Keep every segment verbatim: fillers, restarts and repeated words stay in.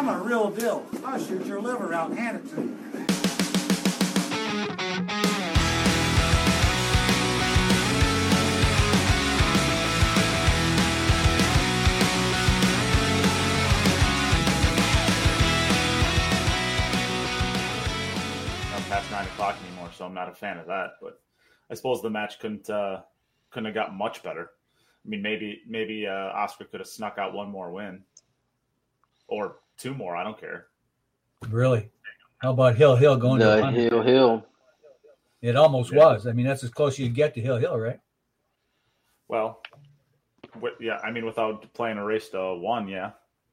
I'm a real deal. I'll shoot your liver out and hand it to you. Past nine o'clock anymore, so I'm not a fan of that. But I suppose the match couldn't uh, couldn't have got much better. I mean, maybe maybe uh, Oscar could have snuck out one more win or two more. I don't care. Really? How about Hill Hill going no, to one hundred? Hill Hill? It almost Yeah. was. I mean, that's as close as you get to Hill Hill, right? Well, with, yeah. I mean, without playing a race to one, yeah.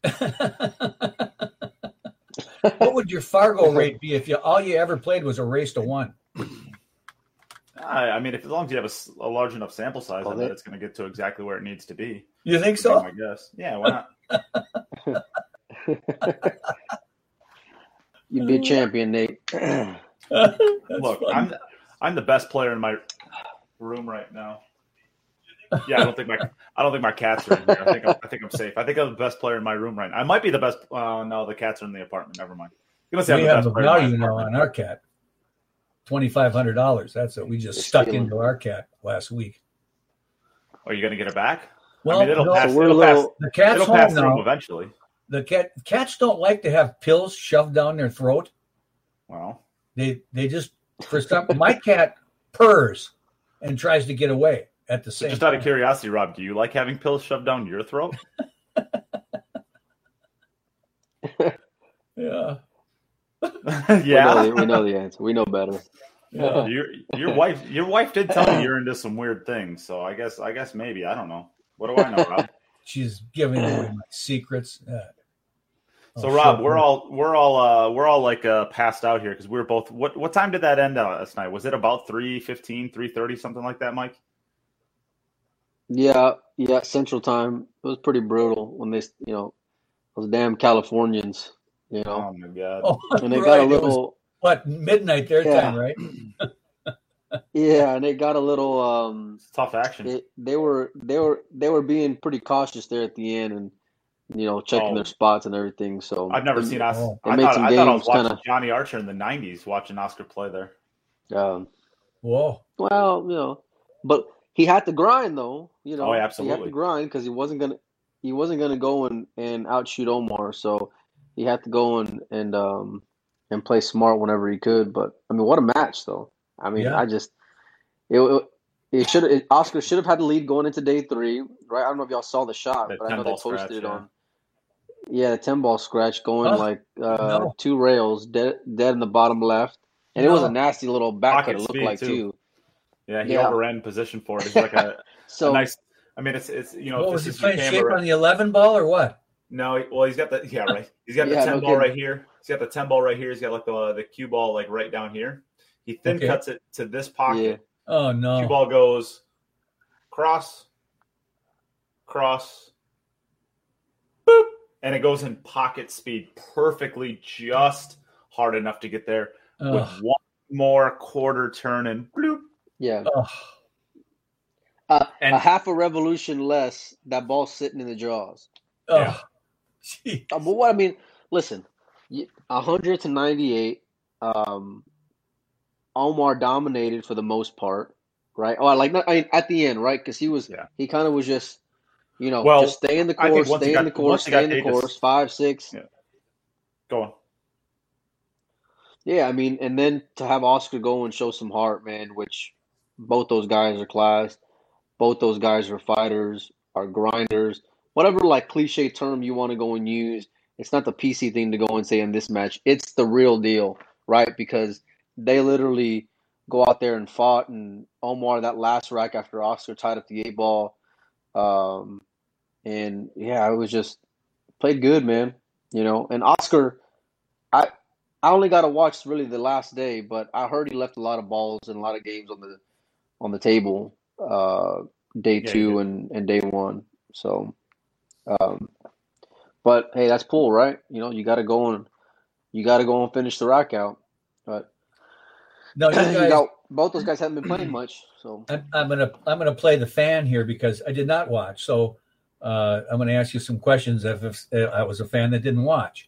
What would your Fargo rate be if you all you ever played was a race to one? I, I mean, if as long as you have a s- a, large enough sample size, Well, I bet they- it's going to get to exactly where it needs to be. You think I so? guess. Yeah. Why not? You'd be a champion, Nate. Look, I'm I'm the best player in my room right now. Yeah, I don't think my I don't think my cats are in here. I think I'm, I think I'm safe. I think I'm the best player in my room right now. I might be the best. Uh, no, the cats are in the apartment. Never mind. You must say I'm We the have best a player in my value now apartment. on our cat. twenty-five hundred dollars. That's it. We just It's stuck stealing. into our cat last week. Are you going to get it back? Well, I mean, it'll no, pass. So we're it'll a pass, little- the cat's it'll pass home through now. eventually. The cat cats don't like to have pills shoved down their throat. Well, They they just for some my cat purrs and tries to get away at the same just out time. of curiosity, Rob, do you like having pills shoved down your throat? Yeah. We know, Yeah. the, we know the answer. We know better. Yeah. Your your wife your wife did tell me you're into some weird things, so I guess I guess maybe I don't know. What do I know, Rob? She's giving away my secrets. Uh, So oh, Rob, sure. we're all we're all uh, we're all like uh, passed out here because we were both. What what time did that end uh, last night? Was it about three fifteen, three thirty, something like that, Mike? Yeah, yeah. Central Time. It was pretty brutal when they, you know, those damn Californians, you know, Oh my god! Oh, and they right. got a It was, little, what, midnight their Yeah. time, right? yeah, and they got a little. Um, It's tough action. they they were they were they were being pretty cautious there at the end, and you know, checking Oh. their spots and everything. So I've never it- seen us. Oh. They I made thought some I thought I was games watching kinda- Johnny Archer in the nineties, watching Oscar play there. Um, Whoa. well, you know, but he had to grind though. You know, Oh, yeah, he had absolutely. to grind because he wasn't gonna he wasn't gonna go and, and outshoot Omar. So he had to go and and um and play smart whenever he could. But I mean, what a match though. I mean, Yeah. I just it it, it should it, Oscar should have had the lead going into day three, right? I don't know if y'all saw the shot, That but I know they ten-ball posted scratch, it yeah. on. Yeah, the ten ball scratch going Huh? like uh, No. two rails, dead dead in the bottom left, and it was No. a nasty little back Pocket cut. It looked speed, like too. too. Yeah, he Yeah. overran position for it. It's like a, So a nice. I mean, it's it's you know What if was this he is your playing shape camera. on the eleven ball or what? No, he- well, he's got the yeah right. He's got the Yeah, ten no ball kidding. right here. He's got the ten ball right here. He's got like the the cue ball like right down here. He thin Okay. cuts it to this pocket. Yeah. Oh Cue no. ball goes cross, cross, boop, and it goes in pocket speed perfectly, just hard enough to get there with Ugh. one more quarter turn and bloop. Yeah. Ugh. Uh, And- a half a revolution less, that ball's sitting in the jaws. Yeah. Ugh. Gee. Uh, but what I mean, listen, y- one hundred to ninety-eight, um, Omar dominated for the most part, right? Oh, I like not, I mean, at the end, right? Because he was, Yeah. he kind of was just, you know, Well, just stay in the I think course, once he stay in got- the course, once he got stay in the Davis- course, five, six. Yeah. Go on. Yeah, I mean, and then to have Oscar go and show some heart, man, which both those guys are class. Both those guys are fighters, are grinders, whatever like cliche term you want to go and use. It's not the P C thing to go and say in this match. It's the real deal, right? Because they literally go out there and fought, and Omar, that last rack after Oscar tied up the eight ball. Um, and yeah, it was just played good, man. You know, and Oscar, I I only got to watch really the last day, but I heard he left a lot of balls and a lot of games on the on the table uh, day Yeah, he two did. and, and day one. So, um, but hey, that's cool, right? You know, you got to go and you got to go and finish the rack out. But No, you you guys. got both those guys haven't been playing much, so I'm, I'm gonna I'm gonna play the fan here because I did not watch. So uh, I'm gonna ask you some questions if, if I was a fan that didn't watch.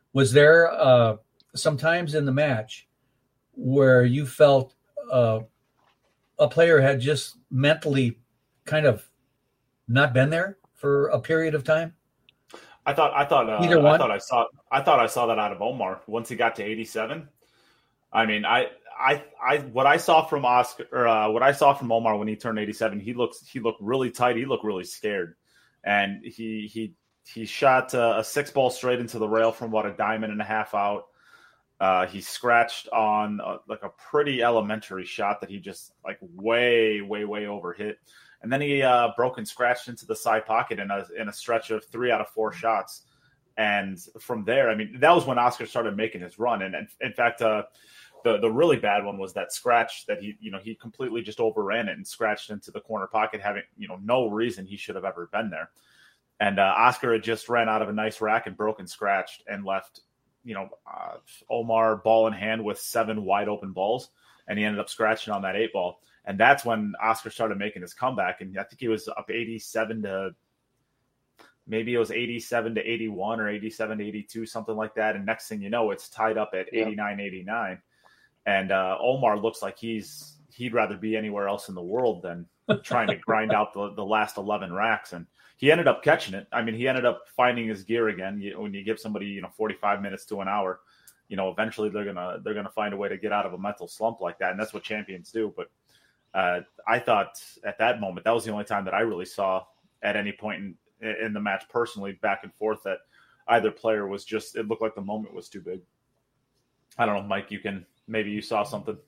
Was there uh, sometimes in the match where you felt uh, a player had just mentally kind of not been there for a period of time? I thought I thought uh, Either one? I thought I saw I thought I saw that out of Omar once he got to eighty-seven. I mean, I I I what I saw from Oscar or uh, what I saw from Omar when he turned eighty-seven, he looks he looked really tight. He looked really scared, and he he he shot uh, a six ball straight into the rail from about a diamond and a half out. Uh, he scratched on uh, like a pretty elementary shot that he just like way way way over hit. And then he uh, broke and scratched into the side pocket in a in a stretch of three out of four shots. And from there, I mean, that was when Oscar started making his run. And, and in fact, uh, the the really bad one was that scratch that he, you know, he completely just overran it and scratched into the corner pocket, having, you know, no reason he should have ever been there. And uh, Oscar had just ran out of a nice rack and broke and scratched and left, you know, uh, Omar ball in hand with seven wide open balls. And he ended up scratching on that eight ball. And that's when Oscar started making his comeback. And I think he was up eighty-seven to maybe it was eighty-seven to eighty-one or eighty-seven to eighty-two, something like that. And next thing you know, it's tied up at eighty-nine eighty-nine. And uh, Omar looks like he's he'd rather be anywhere else in the world than trying to grind out the, the last eleven racks. And he ended up catching it. I mean, he ended up finding his gear again. You, when you give somebody, you know, forty-five minutes to an hour, you know, eventually they're gonna they're gonna find a way to get out of a mental slump like that. And that's what champions do. But Uh, I thought at that moment, that was the only time that I really saw at any point in, in the match personally back and forth that either player was just, it looked like the moment was too big. I don't know, Mike, you can, maybe you saw something.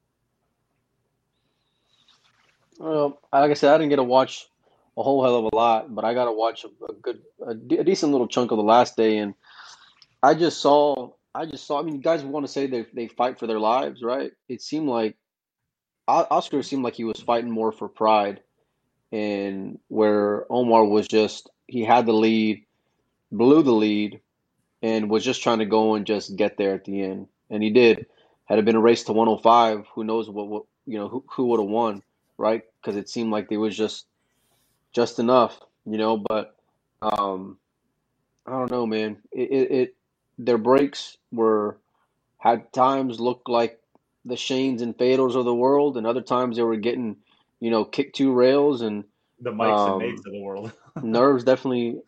Well, like I said, I didn't get to watch a whole hell of a lot, but I got to watch a, a good, a, de- a decent little chunk of the last day. And I just saw, I just saw, I mean, you guys want to say they they fight for their lives, right? It seemed like Oscar seemed like he was fighting more for pride, and where Omar was just, he had the lead, blew the lead, and was just trying to go and just get there at the end. And he did. Had it been a race to one oh five, who knows what, what you know, who, who would have won, right? Because it seemed like it was just just enough, you know. But um, I don't know, man. It, it, it their breaks were, had times looked like the Shanes and Fedors of the world, and other times they were getting, you know, kicked two rails, and The Mikes um, and Nates of the world. nerves definitely.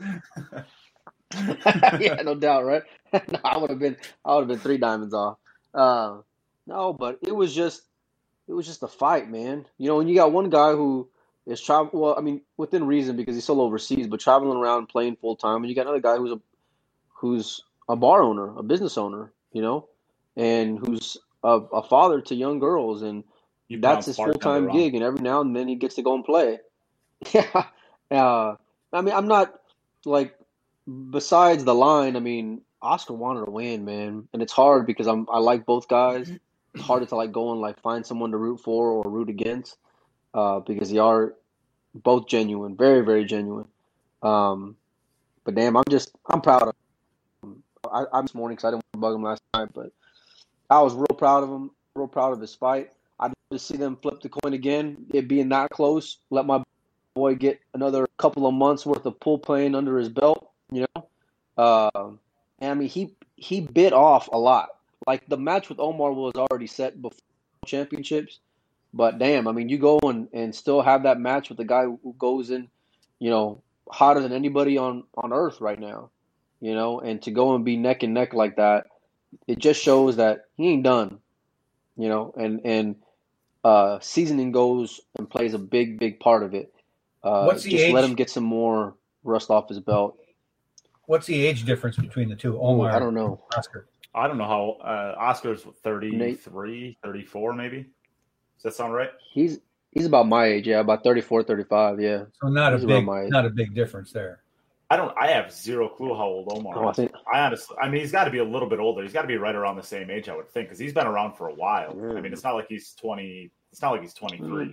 Yeah, no doubt, right? No, I would have been, I would have been three diamonds off. Uh, no, but it was just, it was just a fight, man. You know, when you got one guy who is travel, well, I mean, within reason because he's still overseas, but traveling around playing full time, and you got another guy who's a, who's a bar owner, a business owner, you know, and who's a, a father to young girls, and You that's his pronounced full time bartender wrong. gig, and every now and then he gets to go and play. Yeah. Uh, I mean, I'm not like, besides the line, I mean, Oscar wanted to win, man. And it's hard because I'm I like both guys. It's harder to like go and like find someone to root for or root against, uh, because they are both genuine, very, very genuine. Um, but damn, I'm just I'm proud of him. I, I'm this morning because I didn't want to bug him last night, but I was real proud of him, real proud of his fight. I'd love to see them flip the coin again, it being that close. Let my boy get another couple of months worth of pool playing under his belt, you know. Uh, and I mean, he he bit off a lot. Like the match with Omar was already set before championships, but damn, I mean, you go and, and still have that match with the guy who goes in, you know, hotter than anybody on, on earth right now, you know, and to go and be neck and neck like that, it just shows that he ain't done, you know, and and uh, seasoning goes and plays a big, big part of it. Uh, What's the just age? let him get some more rust off his belt. What's the age difference between the two? Omar, I don't know. and Oscar. I don't know how uh, Oscar's thirty-three, thirty-four maybe. Does that sound right? He's he's about my age, yeah, about thirty-four, thirty-five, yeah. So not a He's about big, my age. not a big difference there. I don't. I have zero clue how old Omar Oh, I is. think I honestly, I mean, he's got to be a little bit older. He's got to be right around the same age, I would think, because he's been around for a while. Yeah. I mean, it's not like he's twenty. It's not like he's twenty-three.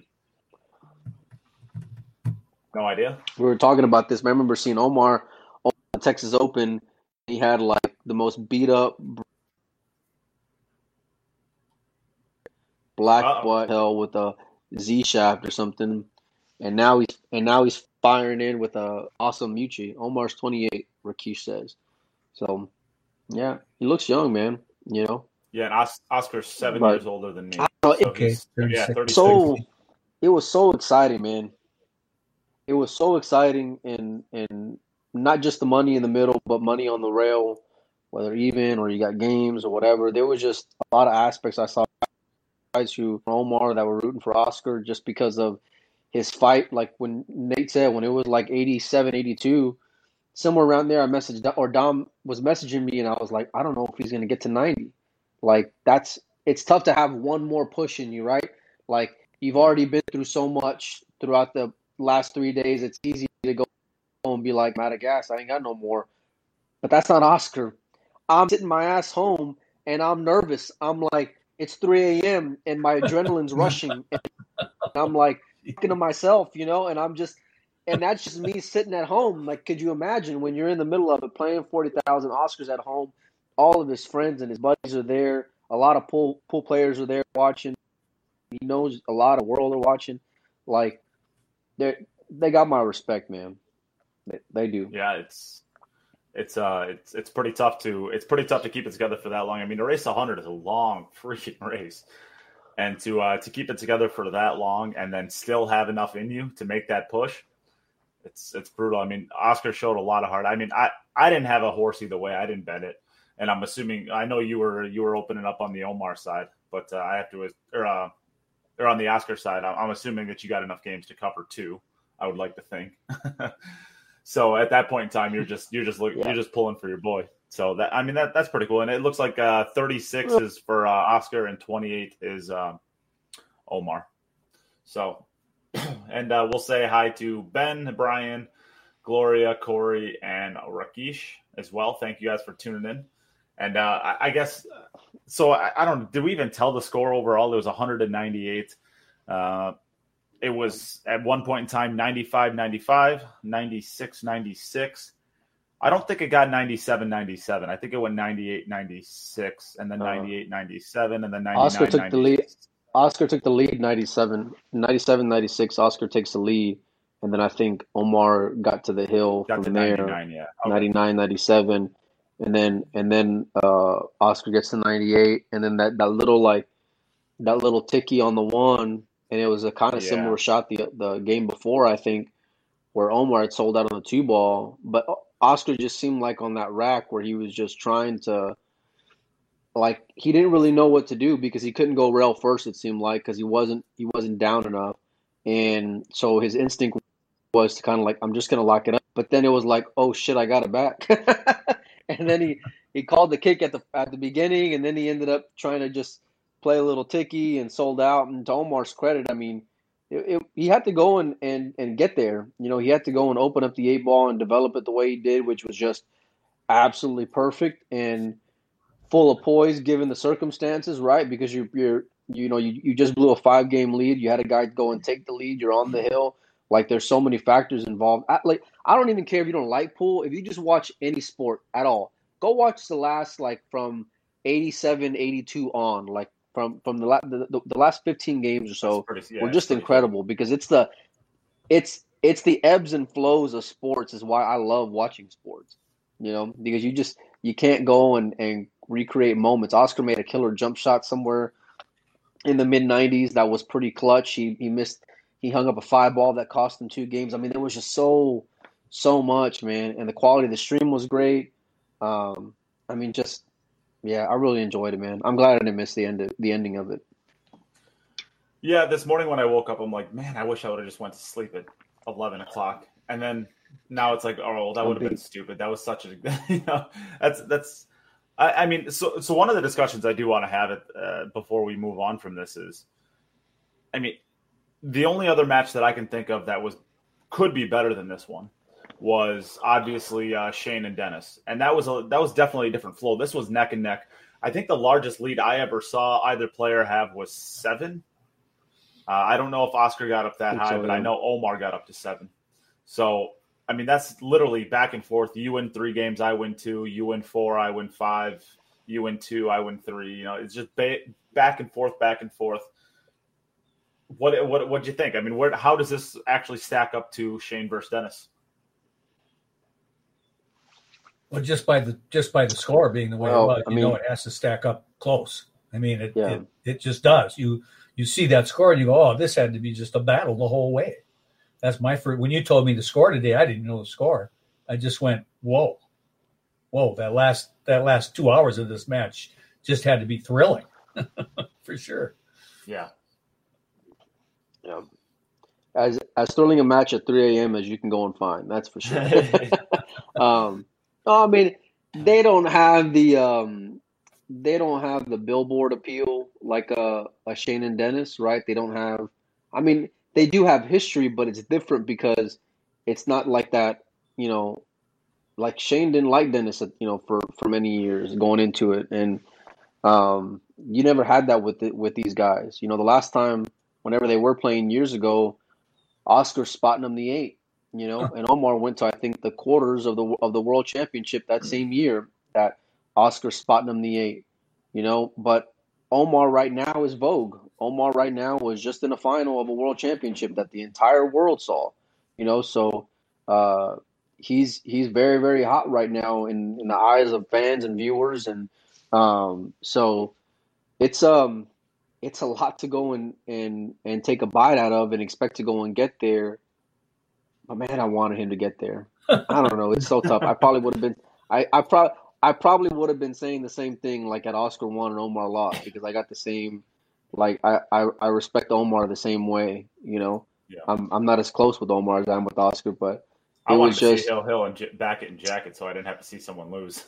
No idea. we were talking about this. I remember seeing Omar on the Texas Open. He had like the most beat up black Uh-oh. butt hell with a Z shaft or something, and now he's and now he's firing in with a awesome Mucci. Omar's twenty-eight, Rakesh says. So Yeah, he looks young, man. You know, Yeah, and Os- Oscar's seven but years older than I me, don't know. It, so Okay, he's yeah, thirty-six. thirty-six. so it was so exciting, man. It was so exciting, and and not just the money in the middle, but money on the rail, whether even or you got games or whatever. There was just a lot of aspects I saw guys who Omar that were rooting for Oscar just because of his fight. Like when Nate said, when it was like eighty-seven, eighty-two, somewhere around there, I messaged or Dom was messaging me, and I was like, I don't know if he's gonna get to ninety. Like that's it's tough to have one more push in you, right? Like you've Yeah, already been through so much throughout the last three days. It's easy to go and be like, I'm out of gas. I ain't got no more. But that's not Oscar. I'm sitting my ass home and I'm nervous. I'm like, it's three a m and my adrenaline's rushing. And I'm like, talking to myself, you know, and I'm just, and that's just me sitting at home. Like, could you imagine when you're in the middle of it, playing forty thousand Oscars at home? All of his friends and his buddies are there. A lot of pool pool players are there watching. He knows a lot of world are watching. Like, they they got my respect, man. They, they do. yeah, it's it's uh it's it's pretty tough to it's pretty tough to keep it together for that long. I mean, to race one hundred is a long freaking race, and to uh, to keep it together for that long and then still have enough in you to make that push, it's it's brutal. I mean, Oscar showed a lot of heart. I mean, I I didn't have a horse either way. I didn't bet it, and I'm assuming I know you were you were opening up on the Omar side, but uh, I have to or uh, or on the Oscar side, I'm, I'm assuming that you got enough games to cover two. I would like to think. So at that point in time, you're just you're just looking, Yeah. you're just pulling for your boy. So that I mean that that's pretty cool, and it looks like uh, thirty-six is for uh, Oscar and twenty-eight is um, Omar. So, and uh, we'll say hi to Ben, Brian, Gloria, Corey, and Rakesh as well. Thank you guys for tuning in. And uh, I, I guess so. I, I don't. Did we even tell the score overall? It was one hundred ninety-eight. Uh, it was at one point in time ninety-five ninety-five, ninety-six ninety-six. I don't think it got ninety-seven ninety-seven. I think it went ninety-eight ninety-six, and then ninety-eight ninety-seven, and then Oscar ninety-nine took the ninety. lead. Oscar took the lead ninety-seven, ninety-seven, ninety-six. Oscar takes the lead. And then I think Omar got to the hill Got to from there, ninety-nine, yeah. Okay. ninety-nine, ninety-seven. And then and then uh, Oscar gets to ninety-eight. And then that, that little like that little ticky on the one, and it was a kind of Yeah. similar shot the the game before, I think, where Omar had sold out on the two ball. But Oscar just seemed like on that rack where he was just trying to like he didn't really know what to do because he couldn't go rail first. It seemed like because he wasn't he wasn't down enough, and so his instinct was to kind of like I'm just gonna lock it up. But then it was like, oh shit, I got it back, and then he he called the kick at the at the beginning, and then he ended up trying to just play a little ticky and sold out. And to Omar's credit, I mean, it, it, he had to go and, and and get there. You know, he had to go and open up the eight ball and develop it the way he did, which was just absolutely perfect. And full of poise given the circumstances, right? Because you're you're you know you, you just blew a five game lead. You had a guy go and take the lead. You're on the hill. Like there's so many factors involved. I, like I don't even care if you don't like pool. If you just watch any sport at all, go watch the last like from eighty-seven, eighty-two on, like from from the la- the, the, the last fifteen games or so Pretty, yeah, were just pretty incredible because it's the it's it's the ebbs and flows of sports is why I love watching sports. You know, because you just you can't go and, and recreate moments. Oscar made a killer jump shot somewhere in the mid nineties that was pretty clutch. He he missed he hung up a five ball that cost him two games. I mean, there was just so so much, man, and the quality of the stream was great. Um, I mean, just yeah, I really enjoyed it, man. I'm glad I didn't miss the end of, the ending of it. Yeah, this morning when I woke up, I'm like, man, I wish I would have just went to sleep at eleven o'clock. And then now it's like, oh, well, that would have been stupid. That was such a, you know, that's, that's, I, I mean, so, so one of the discussions I do want to have it uh, before we move on from this is, I mean, the only other match that I can think of that was, could be better than this one was obviously uh, Shane and Dennis. And that was, a, that was definitely a different flow. This was neck and neck. I think the largest lead I ever saw either player have was seven. Uh, I don't know if Oscar got up that high, so, but yeah. I know Omar got up to seven. So, I mean, that's literally back and forth. You win three games, I win two. You win four, I win five. You win two, I win three. You know, it's just ba- back and forth, back and forth. What what what do you think? I mean, where how does this actually stack up to Shane versus Dennis? Well, just by the just by the score being the way Well, it was, I you mean- know it has to stack up close. I mean, it, Yeah. it it just does. You you see that score and you go, oh, this had to be just a battle the whole way. That's my first. When you told me the score today, I didn't know the score. I just went, whoa, whoa! That last that last two hours of this match just had to be thrilling, for sure. Yeah. Yeah. As as thrilling a match at three a.m. as you can go and find, that's for sure. um, no, I mean, they don't have the um, they don't have the billboard appeal like a, a Shane and Dennis, right? They don't have. I mean, they do have history, but it's different because it's not like that. You know, like Shane didn't like Dennis, you know, for for many years going into it, and um, you never had that with the, with these guys. You know, the last time, whenever they were playing years ago, Oscar spotting them the eight, you know, and Omar went to I think the quarters of the of the World Championship that same year that Oscar spotting them the eight, you know. But Omar right now is Vogue. Omar right now was just in the final of a World Championship that the entire world saw, you know. So uh, he's he's very very hot right now in, in the eyes of fans and viewers, and um, so it's um. It's a lot to go and, and, and take a bite out of and expect to go and get there. But man, I wanted him to get there. I don't know. It's so tough. I probably would have been I, I probably I probably would have been saying the same thing like at Oscar won and Omar lost because I got the same like I, I, I respect Omar the same way, you know. Yeah. I'm I'm not as close with Omar as I am with Oscar, but it I wanted was to just see Hill Hill and J- Backett and Jacket, so I didn't have to see someone lose.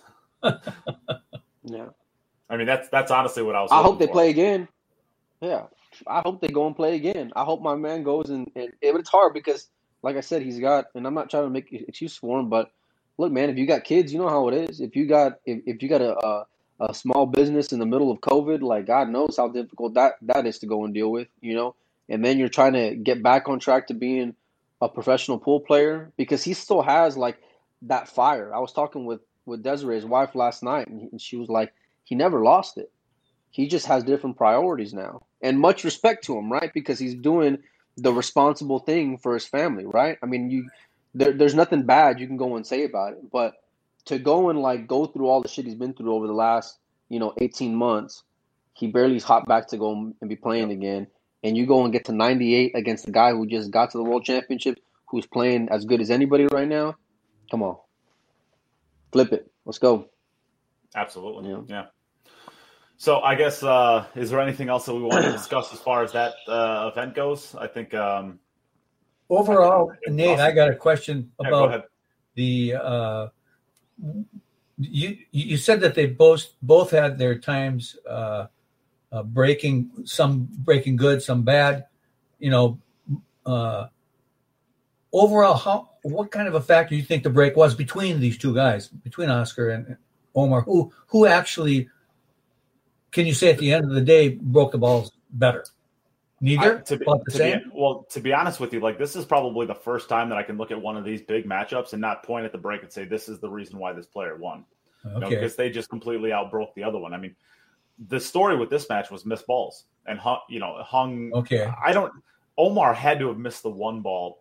yeah. I mean, that's that's honestly what I was. I hope hoping they for. play again. Yeah, I hope they go and play again. I hope my man goes and, and it's hard because, like I said, he's got, and I'm not trying to make an excuse for him, but look, man, if you got kids, you know how it is. If you got if, if you got a, a a small business in the middle of COVID, like God knows how difficult that that is to go and deal with, you know. And then you're trying to get back on track to being a professional pool player because he still has like that fire. I was talking with with Desiree, his wife, last night, and, he, and she was like, he never lost it. He just has different priorities now. And much respect to him, right? Because he's doing the responsible thing for his family, right? I mean, you there, there's nothing bad you can go and say about it. But to go and, like, go through all the shit he's been through over the last, you know, eighteen months, he barely's hot back to go and be playing again. And you go and get to ninety-eight against the guy who just got to the World Championship, who's playing as good as anybody right now. Come on. Flip it. Let's go. Absolutely. Yeah. Yeah. So I guess, uh, is there anything else that we want to discuss as far as that uh, event goes? I think um, Overall, I think Nate, awesome. I got a question Yeah, go about ahead. the. Uh, you you said that they both both had their times uh, uh, breaking, some breaking good, some bad. You know, uh, overall, how what kind of a factor do you think the break was between these two guys, between Oscar and Omar? Who who actually? Can you say at the end of the day broke the balls better? Neither? I, to be, About the to same? be, well, to be honest with you, like this is probably the first time that I can look at one of these big matchups and not point at the break and say this is the reason why this player won. You know, Okay. because they just completely outbroke the other one. I mean, the story with this match was missed balls and hung, you know, hung. Okay. I don't. Omar had to have missed the one ball.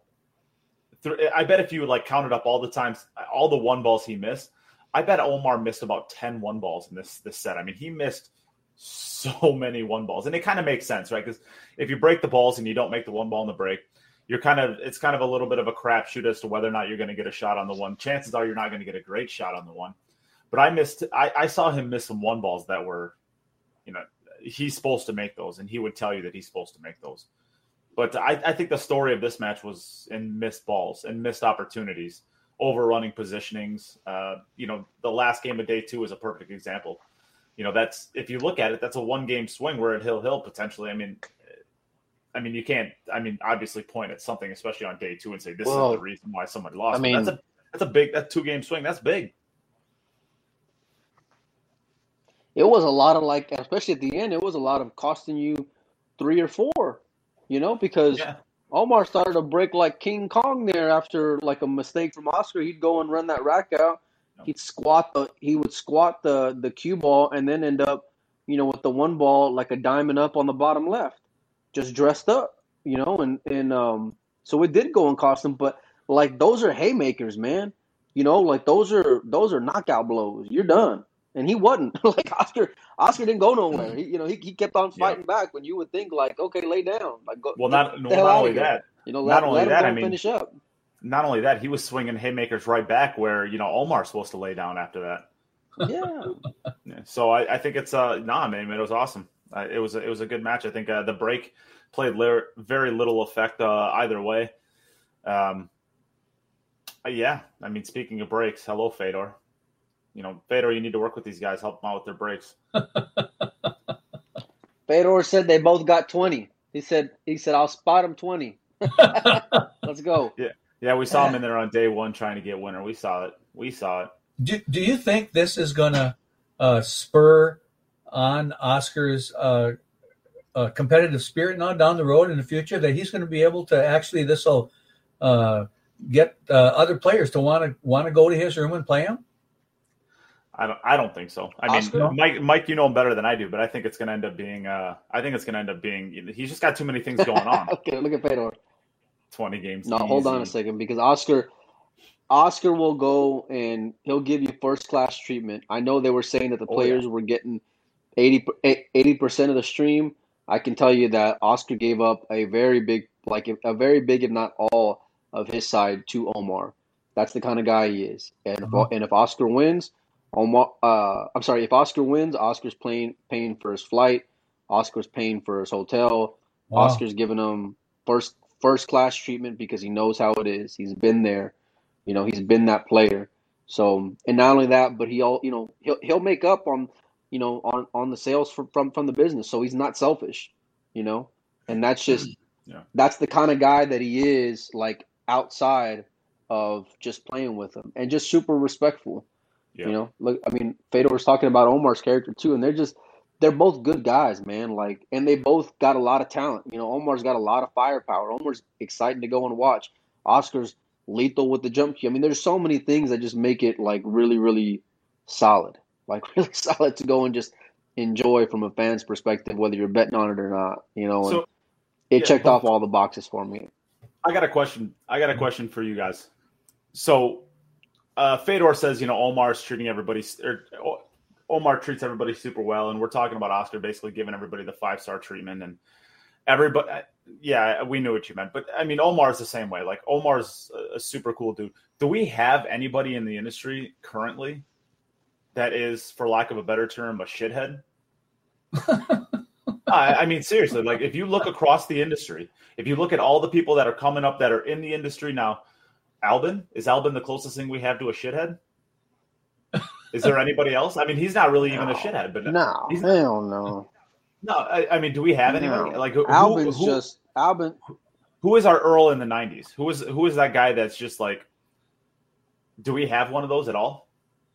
I bet if you like counted up all the times, all the one balls he missed, I bet Omar missed about ten one balls in this this set. I mean, he missed so many one balls, and it kind of makes sense, right? Because if you break the balls and you don't make the one ball in the break, you're kind of it's kind of a little bit of a crapshoot as to whether or not you're going to get a shot on the one. Chances are you're not going to get a great shot on the one. But I missed. I, I saw him miss some one balls that were, you know, he's supposed to make those, and he would tell you that he's supposed to make those. But I, I think the story of this match was in missed balls and missed opportunities, overrunning positionings. Uh, you know, the last game of day two is a perfect example. You know, that's if you look at it, that's a one-game swing. We're at Hill Hill potentially. I mean, I mean, you can't. I mean, obviously point at something, especially on day two, and say this Well, is the reason why somebody lost. I mean, But that's a that's a big that two-game swing. That's big. it was a lot of like, especially at the end, it was a lot of costing you three or four, you know, because Yeah. Omar started to break like King Kong there after like a mistake from Oscar. He'd go and run that rack out. He'd squat the he would squat the the cue ball and then end up, you know, with the one ball like a diamond up on the bottom left, just dressed up, you know, and and um so it did go and cost him. But like those are haymakers, man. You know, like those are those are knockout blows. You're done. And he wasn't. Like Oscar, Oscar didn't go nowhere. He, you know, he, he kept on fighting yeah. back when you would think like, okay, lay down. Like, go. Well, not, well, not only that. You know, not let, only let that. him I mean, finish up. Not only that, he was swinging haymakers right back where you know Omar's supposed to lay down after that. Yeah. yeah so I, I think it's uh nah, man, it was awesome. Uh, it was it was a good match. I think uh, the break played li- very little effect uh, either way. Um. Uh, yeah, I mean, speaking of breaks, hello Fedor. You know, Fedor, you need to work with these guys, help them out with their breaks. Fedor said they both got twenty. He said, he said, I'll spot him twenty. Let's go. Yeah, yeah, we saw him in there on day one trying to get winner. We saw it. We saw it. Do, do you think this is going to uh, spur on Oscar's uh, uh, competitive spirit now down the road in the future, that he's going to be able to actually, this will uh, get uh, other players to want to want to go to his room and play him? I don't. I don't think so. I Oscar? mean, Mike. Mike, you know him better than I do, but I think it's going to end up being. Uh, I think it's going to end up being. He's just got too many things going on. Okay, look at Fedor. Twenty games. No, easy. hold on a second, because Oscar, Oscar will go and he'll give you first class treatment. I know they were saying that the players oh, yeah. were getting eighty percent of the stream. I can tell you that Oscar gave up a very big, like a very big, if not all, of his side to Omar. That's the kind of guy he is, and mm-hmm. if, and if Oscar wins. Omar, uh, I'm sorry. If Oscar wins, Oscar's paying paying for his flight. Oscar's paying for his hotel. Wow. Oscar's giving him first first class treatment because he knows how it is. He's been there, you know. He's been that player. So, and not only that, but he all you know he'll he'll make up on you know on, on the sales from, from from the business. So he's not selfish, you know. And that's just yeah. that's the kind of guy that he is, like outside of just playing with him, and just super respectful. Yeah. You know, look, I mean, Fedor was talking about Omar's character too, and they're just, they're both good guys, man. Like, and they both got a lot of talent. You know, Omar's got a lot of firepower. Omar's exciting to go and watch. Oscar's lethal with the jump kick. I mean, there's so many things that just make it like really, really solid. Like really solid to go and just enjoy from a fan's perspective, whether you're betting on it or not. You know, and so, it yeah, checked but, off all the boxes for me. I got a question. I got a question for you guys. So. Uh, Fedor says, you know, Omar's treating everybody, or Omar treats everybody super well, and we're talking about Oscar basically giving everybody the five star treatment, and everybody, yeah, we knew what you meant, but I mean, Omar's the same way. Like Omar's a super cool dude. Do we have anybody in the industry currently that is, for lack of a better term, a shithead? I, I mean, seriously, like if you look across the industry, if you look at all the people that are coming up that are in the industry now. Albin? Is Albin the closest thing we have to a shithead? Is there anybody else? I mean, he's not really even no, a shithead, but no, he's, hell no. No, I, I mean, do we have anybody no. like who, Albin's who, just Albin? Who is our Earl in the nineties? Who is who is that guy that's just like? Do we have one of those at all?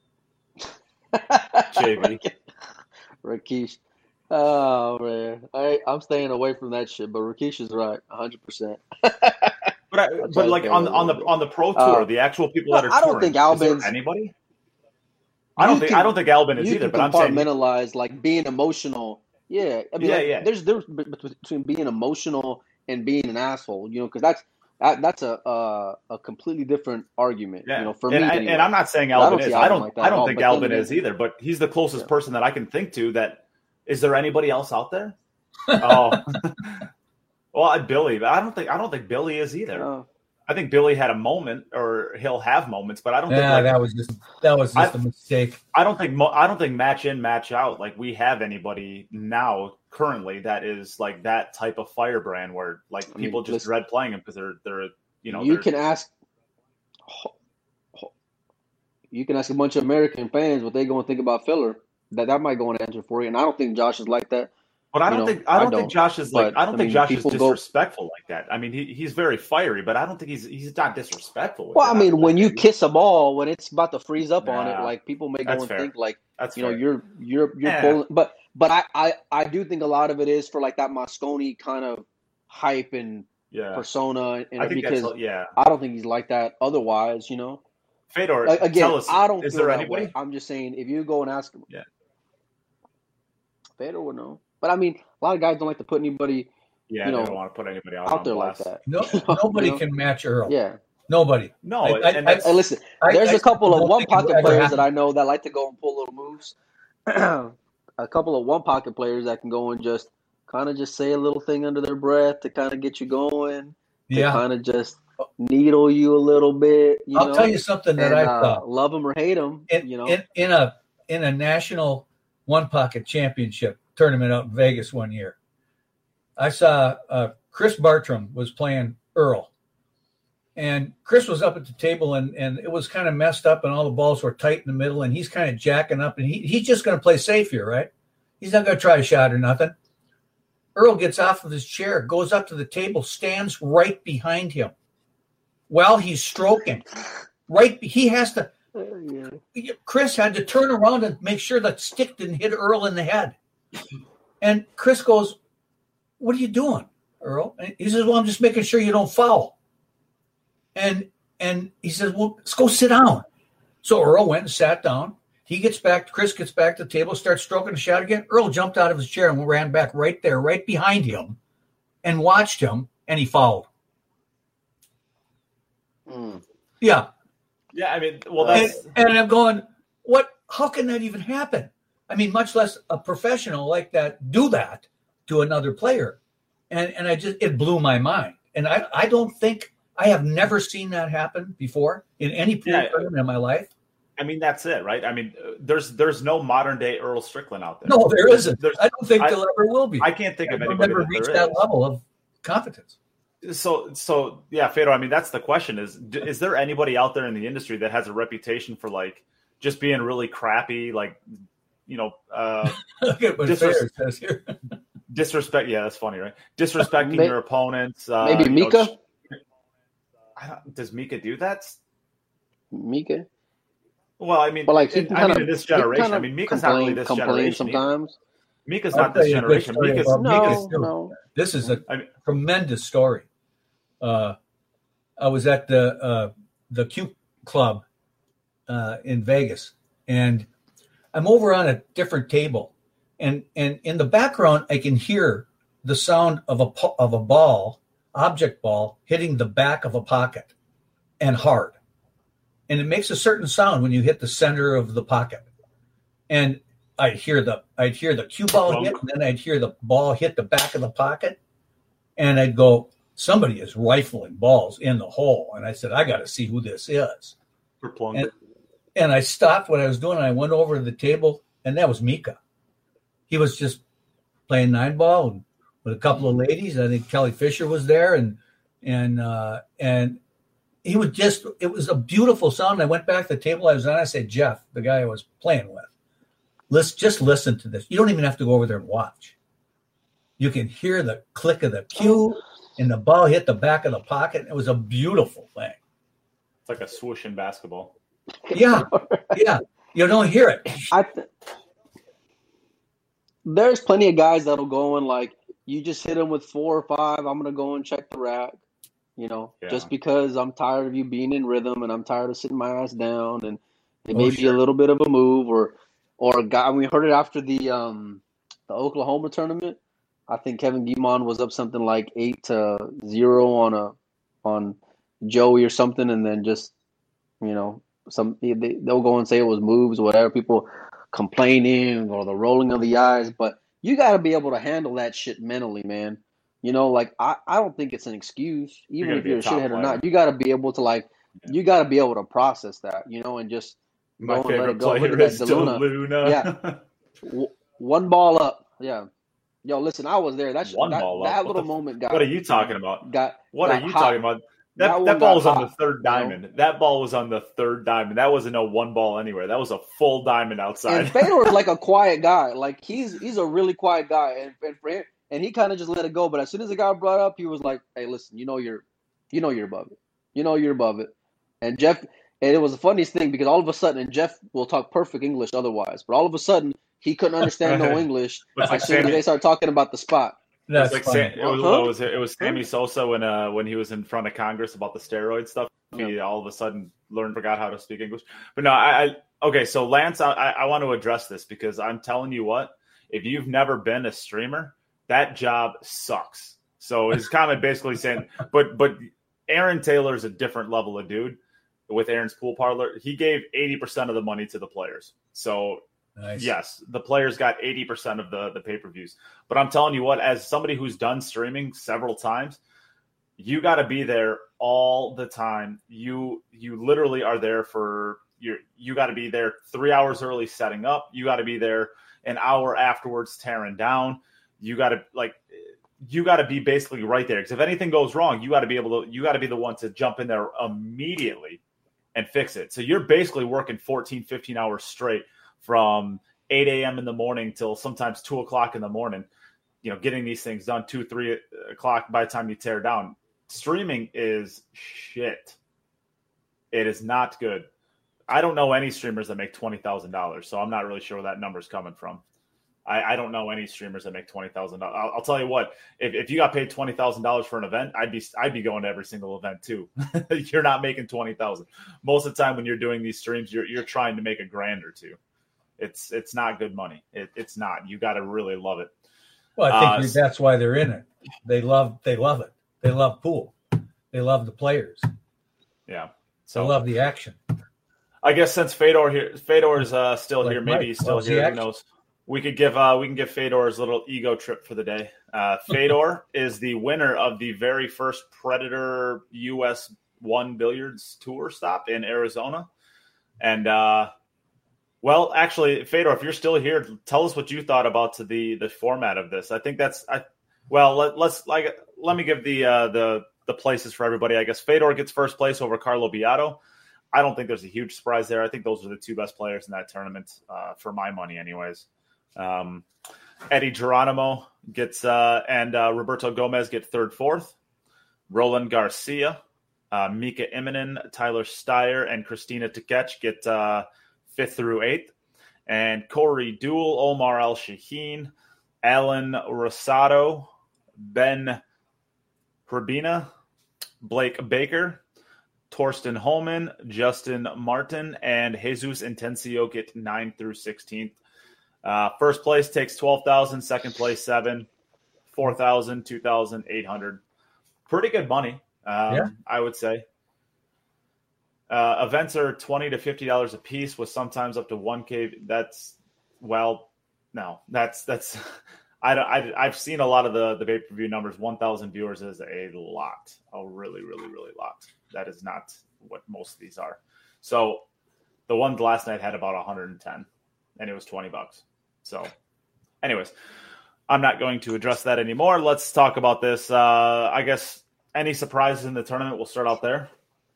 J B, Rakesh. Oh man, I I'm staying away from that shit. But Rakesh is right, one hundred percent. But I, but like on the on the on the pro tour, uh, the actual people that are I don't touring, think Albin's anybody. I don't think can, I don't think Albin is either. But I'm saying compartmentalize like being emotional. Yeah, I mean, yeah, like, yeah. There's there's between being emotional and being an asshole. You know, because that's that, that's a uh, a completely different argument. Yeah. You know, for and, me. And, anyway. and I'm not saying Albin I is. Albin I don't. Like I don't all, think Albin then, is either. But he's the closest yeah. person that I can think to. That is there anybody else out there? Oh, well, Billy, but I don't think I don't think Billy is either. Uh, I think Billy had a moment, or he'll have moments, but I don't yeah, think like, that was just that was just I, a mistake. I don't think I don't think match in, match out. Like we have anybody now currently that is like that type of firebrand where like people I mean, just listen, dread playing him because they're they're you know you can ask you can ask a bunch of American fans what they going to think about Filler. That that might go and answer for you, and I don't think Josh is like that. But I don't you know, think I don't, I don't think Josh is like but, I don't I think mean, Josh is disrespectful go, like that. I mean, he, he's very fiery, but I don't think he's he's not disrespectful. With well, it. I mean, I when you he, kiss a ball, when it's about to freeze up nah, on it, like people may go and fair. think like that's you fair. know you're you're you're yeah. pulling. But but I, I I do think a lot of it is for like that Mosconi kind of hype and yeah. persona, and I think because that's, yeah, I don't think he's like that. Otherwise, you know, Fedor. Like, again, tell us, I don't. Is feel there that anybody? way. I'm just saying, if you go and ask him, yeah, Fedor would know. But I mean, a lot of guys don't like to put anybody, yeah, you know, they don't want to put anybody out, out there like blast. that. No, You know? nobody You know? can match Earl. Yeah, Nobody. No, I, and I, that's, Hey, listen, I- there's I a couple of don't one think it pocket ever players happened. that I know that like to go and pull little moves. A couple of one pocket players that can go and just kind of just say a little thing under their breath to kind of get you going, to Yeah. kind of just needle you a little bit. You I'll know? tell you something that and, I uh, saw. love them or hate them. In, You know, in, in a in a national one pocket championship tournament out in Vegas one year, I saw uh, Chris Bartram was playing Earl. And Chris was up at the table, and, and it was kind of messed up, and all the balls were tight in the middle, and he's kind of jacking up, and he, he's just going to play safe here, right? He's not going to try a shot or nothing. Earl gets off of his chair, goes up to the table, stands right behind him while he's stroking. Right, he has to. yeah. Chris had to turn around and make sure that stick didn't hit Earl in the head. And Chris goes, "What are you doing, Earl?" And he says, "Well, I'm just making sure you don't foul." And and he says, "Well, let's go sit down." So Earl went and sat down. He gets back, Chris gets back to the table, starts stroking the shot again. Earl jumped out of his chair and ran back right there, right behind him, and watched him, and he fouled. Mm. Yeah. yeah, I mean, well, And, that's and I'm going, what? How can that even happen? I mean, much less a professional like that do that to another player. And and I just, it blew my mind. And I, I don't think, I have never seen that happen before in any pool Yeah. tournament in my life. I mean, that's it, right? I mean, there's there's no modern day Earl Strickland out there. No, there isn't. There's, I don't think I- there ever will be. I can't think of I've anybody never that reached there that is. level of competence. So, so yeah, Fedor. I mean, that's the question: is is there anybody out there in the industry that has a reputation for like just being really crappy, like you know, uh, Look at what Disres- Fair says here. disrespect? Yeah, that's funny, right? Disrespecting May- your opponents. Uh, Maybe you know, Mika? sh- I don't, does Mika do that? Mika. Well, I mean, But like he it- can I kind mean, of in this generation. I mean, Mika's not really this complain generation. either. sometimes. Mika's I'll not tell this you a good generation. story Mika's about Mika. No, too. no. This is a I mean, tremendous story. Uh, I was at the uh, the Q Club uh, in Vegas, and I'm over on a different table, and and in the background I can hear the sound of a po- of a ball, object ball, hitting the back of a pocket, and hard, and it makes a certain sound when you hit the center of the pocket, and I'd hear the I'd hear the cue ball hit, and then I'd hear the ball hit the back of the pocket, and I'd go, somebody is rifling balls in the hole, and I said, I got to see who this is. And, and I stopped what I was doing, and I went over to the table, and that was Mika. He was just playing nine ball and with a couple of ladies. I think Kelly Fisher was there, and and uh, and he would just. It was a beautiful sound. I went back to the table I was on. I said, Jeff, the guy I was playing with, let's just listen to this. You don't even have to go over there and watch. You can hear the click of the cue, and the ball hit the back of the pocket. It was a beautiful thing. it's like a swoosh in basketball. Yeah, yeah. You don't hear it. I th- There's plenty of guys that'll go and like you just hit them with four or five. I'm gonna go and check the rack, you know, Yeah. just because I'm tired of you being in rhythm and I'm tired of sitting my ass down, and it Oh, may be sure. a little bit of a move or or a guy. We heard it after the um the Oklahoma tournament. I think Kevin Guimond was up something like eight to zero on a on Joey or something, and then just you know some they, they'll go and say it was moves or whatever. People complaining or the rolling of the eyes, but you got to be able to handle that shit mentally, man. You know, like I, I don't think it's an excuse, even gotta if be you're a a top shithead or player. not. You got to be able to like, you got to be able to process that, you know, and just My go and let favorite it go. Look player at that is still DeLuna. Luna. Yeah. W- one ball up, yeah. Yo, listen, I was there. That shit, One that, ball up. that What little the f- moment got. What are you talking about? Got What got are you hot. talking about? That That one that, got ball was on hot, the third you know? diamond. That ball was on the third diamond. That wasn't a one ball anywhere. That was a full diamond outside. And Fedor is like a quiet guy. Like he's he's a really quiet guy, and and for him, and he kind of just let it go. But as soon as it got brought up, he was like, "Hey, listen, you know you're, you know you're above it. You know you're above it." And Jeff, and it was the funniest thing because all of a sudden, and Jeff will talk perfect English otherwise, but all of a sudden he couldn't understand no English Looks like as soon as Sammy. they started talking about the spot. It was That's like funny. Sam, it was, Uh-huh. what was it? It was Sammy Sosa when uh when he was in front of Congress about the steroid stuff. He all of a sudden learned forgot how to speak English. But no, I, I okay. So Lance, I, I want to address this because I'm telling you what, if you've never been a streamer, that job sucks. So his comment basically saying, but but Aaron Taylor is a different level of dude with Aaron's Pool Parlor. He gave eighty percent of the money to the players. So, Nice. yes, the players got eighty percent of the, the pay-per-views. But I'm telling you what, as somebody who's done streaming several times, you got to be there all the time. You you literally are there for your. You got to be there three hours early setting up. You got to be there an hour afterwards tearing down. You got to like you got to be basically right there, because if anything goes wrong, you got to be able to. You got to be the one to jump in there immediately and fix it. So you're basically working fourteen, fifteen hours straight from eight a.m. in the morning till sometimes two o'clock in the morning. You know, getting these things done two, three o'clock by the time you tear down. Streaming is shit. It is not good. I don't know any streamers that make twenty thousand dollars, so I'm not really sure where that number's coming from. I, I don't know any streamers that make twenty thousand dollars. I'll, I'll tell you what, if, if you got paid twenty thousand dollars for an event, I'd be I'd be going to every single event too. You're not making twenty thousand dollars. Most of the time when you're doing these streams, you're you're trying to make a grand or two. It's it's not good money. It, it's not. You got to really love it. Well, I think Uh, that's why they're in it. They love they love it. They love pool. They love the players. Yeah. They So love the action. I guess since Fedor here, Fedor is uh, still Like here. Maybe Mike, he's still loves the here. Who action. knows? We could give uh, we can give Fedor his little ego trip for the day. Uh, Fedor is the winner of the very first Predator U S one Billiards Tour stop in Arizona, and uh, well, actually, Fedor, if you're still here, tell us what you thought about to the the format of this. I think that's I. Well, let, let's like let me give the uh, the the places for everybody. I guess Fedor gets first place over Carlo Beato. I don't think there's a huge surprise there. I think those are the two best players in that tournament, uh, for my money, anyways. Um, Eddie Geronimo gets uh, and uh, Roberto Gomez get third, fourth. Roland Garcia, uh, Mika Immonen, Tyler Steyer, and Christina Tkech get uh, fifth through eighth. And Corey Deuel, Omar Al Shaheen, Alan Rosado, Ben Rabina, Blake Baker, Torsten Holman, Justin Martin, and Jesus Intencio get nine through sixteenth. Uh, first place takes twelve thousand, second place seven, four thousand, two thousand eight hundred. Pretty good money, um, Yeah. I would say. Uh, events are twenty to fifty dollars a piece, with sometimes up to one K. That's, well, no, that's, that's, I don't, I, I've seen a lot of the, the pay-per-view numbers. one thousand viewers is a lot, a really, really, really lot. That is not what most of these are. So the one last night had about one hundred ten, and it was twenty bucks. So anyways, I'm not going to address that anymore. Let's talk about this. Uh, I guess any surprises in the tournament, we'll start out there.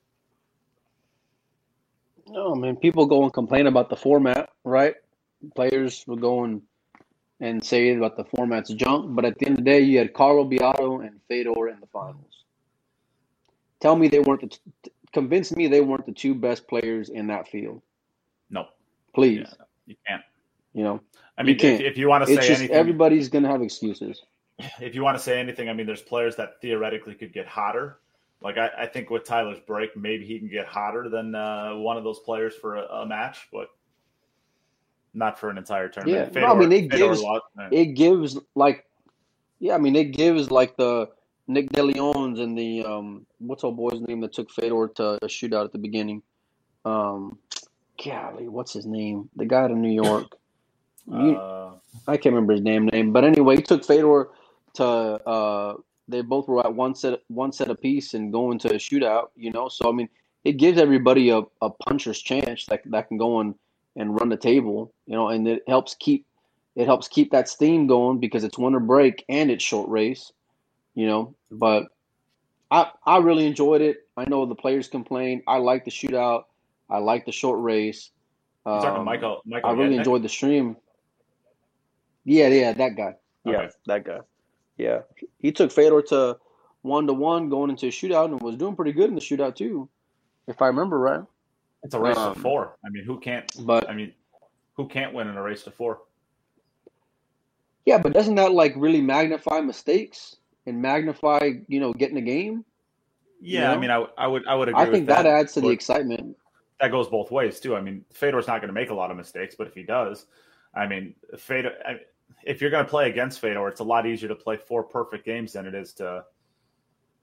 No, man, people go and complain about the format, right? Players will go and, and say about the format's junk, but at the end of the day, you had Carlo Beato and Fedor in the finals. Tell me they weren't the t- convince me they weren't the two best players in that field. No, Please, yeah, you can't. you know. I mean, You can't. if, if you want to It's say just anything, everybody's gonna have excuses. if you want to say anything, I mean, there's players that theoretically could get hotter. Like I, I think with Tyler's break, maybe he can get hotter than uh, one of those players for a, a match, but not for an entire Yeah, tournament. no, I mean it Fedor gives lost- it gives like, yeah, I mean it gives like the Nick DeLeons and the um what's old boy's name that took Fedor to a shootout at the beginning. Um, golly, what's his name? The guy out of New York. You, uh, I can't remember his damn name, but anyway, he took Fedor to. Uh, they both were at one set, one set apiece, and going to a shootout. You know, so I mean, it gives everybody a, a puncher's chance that that can go and, and run the table. You know, and it helps keep it helps keep that steam going because it's winter break and it's short race. You know, but I I really enjoyed it. I know the players complain. I like the shootout. I like the short race. you're talking Um, Michael. Michael I really Yednick? enjoyed the stream. Yeah, yeah, that guy. Yeah, Okay. that guy. Yeah, he took Fedor to one to one going into a shootout and was doing pretty good in the shootout too, if I remember right. It's a race um, to four. I mean, who can't? But I mean, who can't win in a race to four? yeah, but doesn't that like really magnify mistakes and magnify, you know, getting the game? Yeah, You I mean, know? I, I would I would agree I think with that, that. adds to the but excitement. that goes both ways too. I mean, Fedor's not going to make a lot of mistakes, but if he does, I mean, Fedor. I, if you're going to play against Fedor, it's a lot easier to play four perfect games than it is to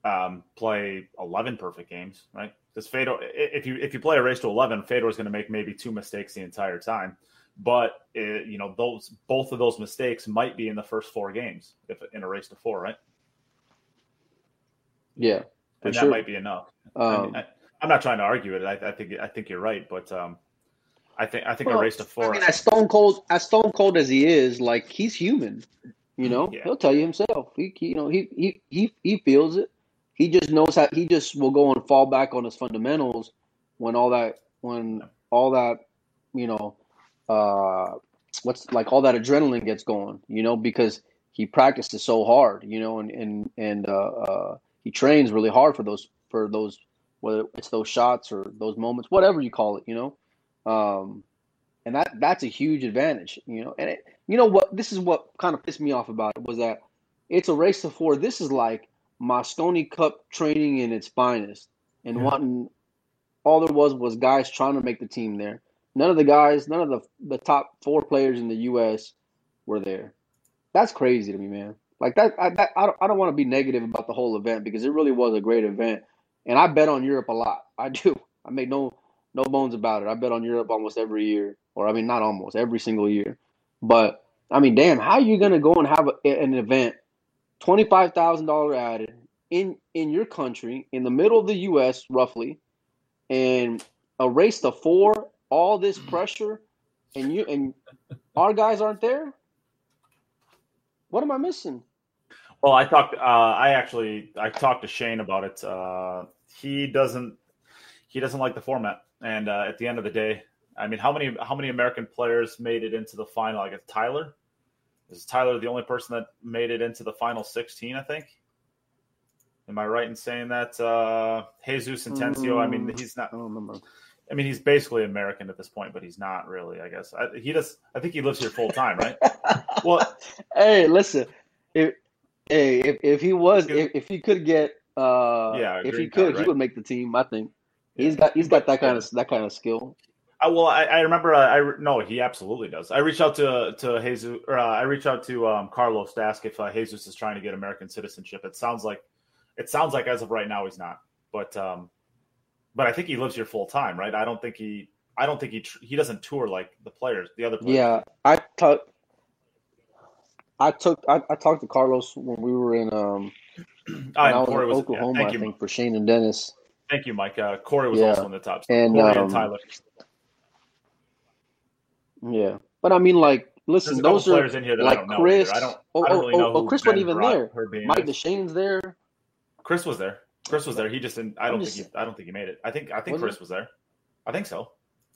um, play eleven perfect games, right? Because Fedor, if you if you play a race to eleven, Fedor is going to make maybe two mistakes the entire time. But it, you know, those both of those mistakes might be in the first four games if in a race to four, right? Yeah, and that sure. might be enough. Um, I mean, I, I'm not trying to argue it. I, I think I think you're right, but um, I think I think well, a race to four. I mean, as stone cold as stone cold as he is, like he's human. You know, Yeah. he'll tell you himself. He, he you know, he, he he he feels it. He just knows how. He just will go and fall back on his fundamentals when all that when all that you know. Uh, what's like all that adrenaline gets going, you know, because he practices so hard, you know, and and and uh, uh, he trains really hard for those for those whether it's those shots or those moments, whatever you call it, you know, um, and that that's a huge advantage, you know. And it, you know what, this is what kind of pissed me off about it was that it's a race to four. This is like Mosconi Cup training in its finest, and Yeah. wanting all there was was guys trying to make the team there. None of the guys, none of the the top four players in the U S were there. That's crazy to me, man. Like that, I, that, I don't, I don't want to be negative about the whole event because it really was a great event, and I bet on Europe a lot. I do. I make no no bones about it. I bet on Europe almost every year, or I mean, not almost every single year. But I mean, damn, how are you gonna go and have a, an event, twenty five thousand dollars added in in your country in the middle of the U S roughly, and a race to four? All this pressure, and you and our guys aren't there. What am I missing? Well, I talked. Uh, I actually I talked to Shane about it. Uh, he doesn't. He doesn't like the format. And uh, at the end of the day, I mean, how many how many American players made it into the final? I guess Tyler. Is Tyler the only person that made it into the final sixteen? I think. Am I right in saying that? Uh, Jesus Intencio. I mean, he's not. I don't remember. I mean, he's basically American at this point, but he's not really, I guess. I, he does. I think he lives here full time, right? Well, hey, listen. If hey, if, if he was, if, if he could get, uh, Yeah, if he green could, card, he right? would make the team. I think Yeah. he's got he's got that kind Yeah. of that kind of skill. I, well, I, I remember. Uh, I no, he absolutely does. I reached out to to Jesus, or uh, I reached out to um, Carlos to ask if uh, Jesus is trying to get American citizenship. It sounds like it sounds like as of right now he's not, but um, but I think he lives here full time, right? I don't think he. I don't think he tr- he doesn't tour like the players, the other players. Yeah, I talked. I took I, I talked to Carlos when we were in um when Ah, I and was in Corey was, yeah, Oklahoma, thank I you, think, for Shane and Dennis. thank you, Mike. Uh, Corey was Yeah. also in the top. So And, Corey um, and Tyler. Yeah, but I mean, like, There's listen, a couple those are players in here that I like don't know. Chris. Either. I don't. oh, I don't oh, really oh, know oh, who Chris Ben wasn't even Bra- there. Herbien Mike is. DeShane's there. Chris was there. Chris was there. He just didn't. I I'm don't just- think he. I don't think he made it. I think. I think Was Chris he? was there. I think so.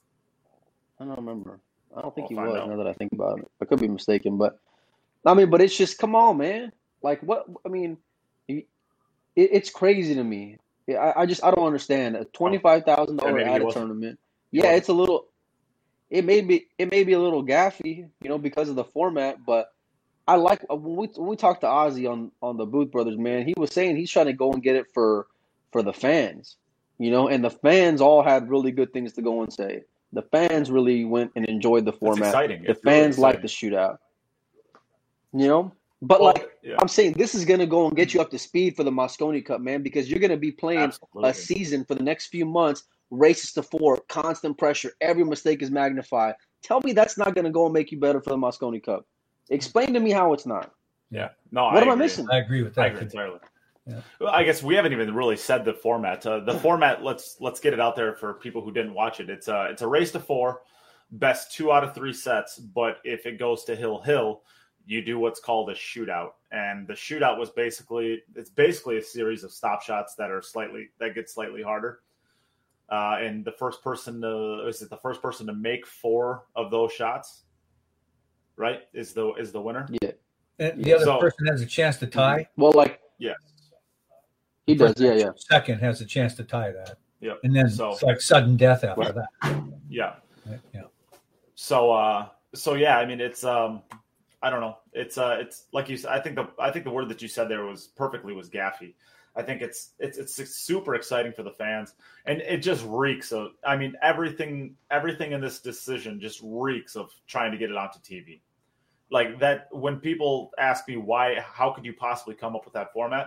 I don't remember. I don't think I'll he find was. out. Now that I think about it, I could be mistaken, but I mean, but it's just come on, man. Like, what? I mean, it, it's crazy to me. Yeah, I, I just I don't understand a twenty five thousand Yeah, dollar maybe he at a wasn't. tournament. He Yeah, wasn't. it's a little. It may be it may be a little gaffy, you know, because of the format, but I like when we when we talked to Ozzy on on the Booth Brothers, man. He was saying he's trying to go and get it for for the fans, you know, and the fans all had really good things to go and say. The fans really went and enjoyed the It's format. exciting. The It's really fans like the exciting. shootout, you know. But Well, like yeah, I'm saying, this is gonna go and get you up to speed for the Mosconi Cup, man, because you're gonna be playing absolutely. a season for the next few months, races to four, constant pressure, every mistake is magnified. Tell me that's not gonna go and make you better for the Mosconi Cup. Explain to me how it's not. Yeah. No, What I am I agree. missing? I agree with I that. agree entirely. Yeah. Well, I guess we haven't even really said the format. Uh, the format. Let's let's get it out there for people who didn't watch it. It's a it's a race to four, best two out of three sets. But if it goes to hill hill, you do what's called a shootout. And the shootout was basically it's basically a series of stop shots that are slightly that get slightly harder. Uh, and the first person to is it the first person to make four of those shots, right? Is the is the winner? Yeah. And the other So- person has a chance to tie. Well, like Yes. he does, Person yeah, yeah. Second has a chance to tie that. Yep. And then So- it's like sudden death after Right. that. Yeah. Yeah. So, uh, so yeah, I mean, it's, um, I don't know. It's, uh, it's like you said, I think the, I think the word that you said there was perfectly was gaffy. I think it's, it's, it's super exciting for the fans, and it just reeks of, I mean, everything, everything in this decision just reeks of trying to get it onto T V. Like that, when people ask me why, how could you possibly come up with that format?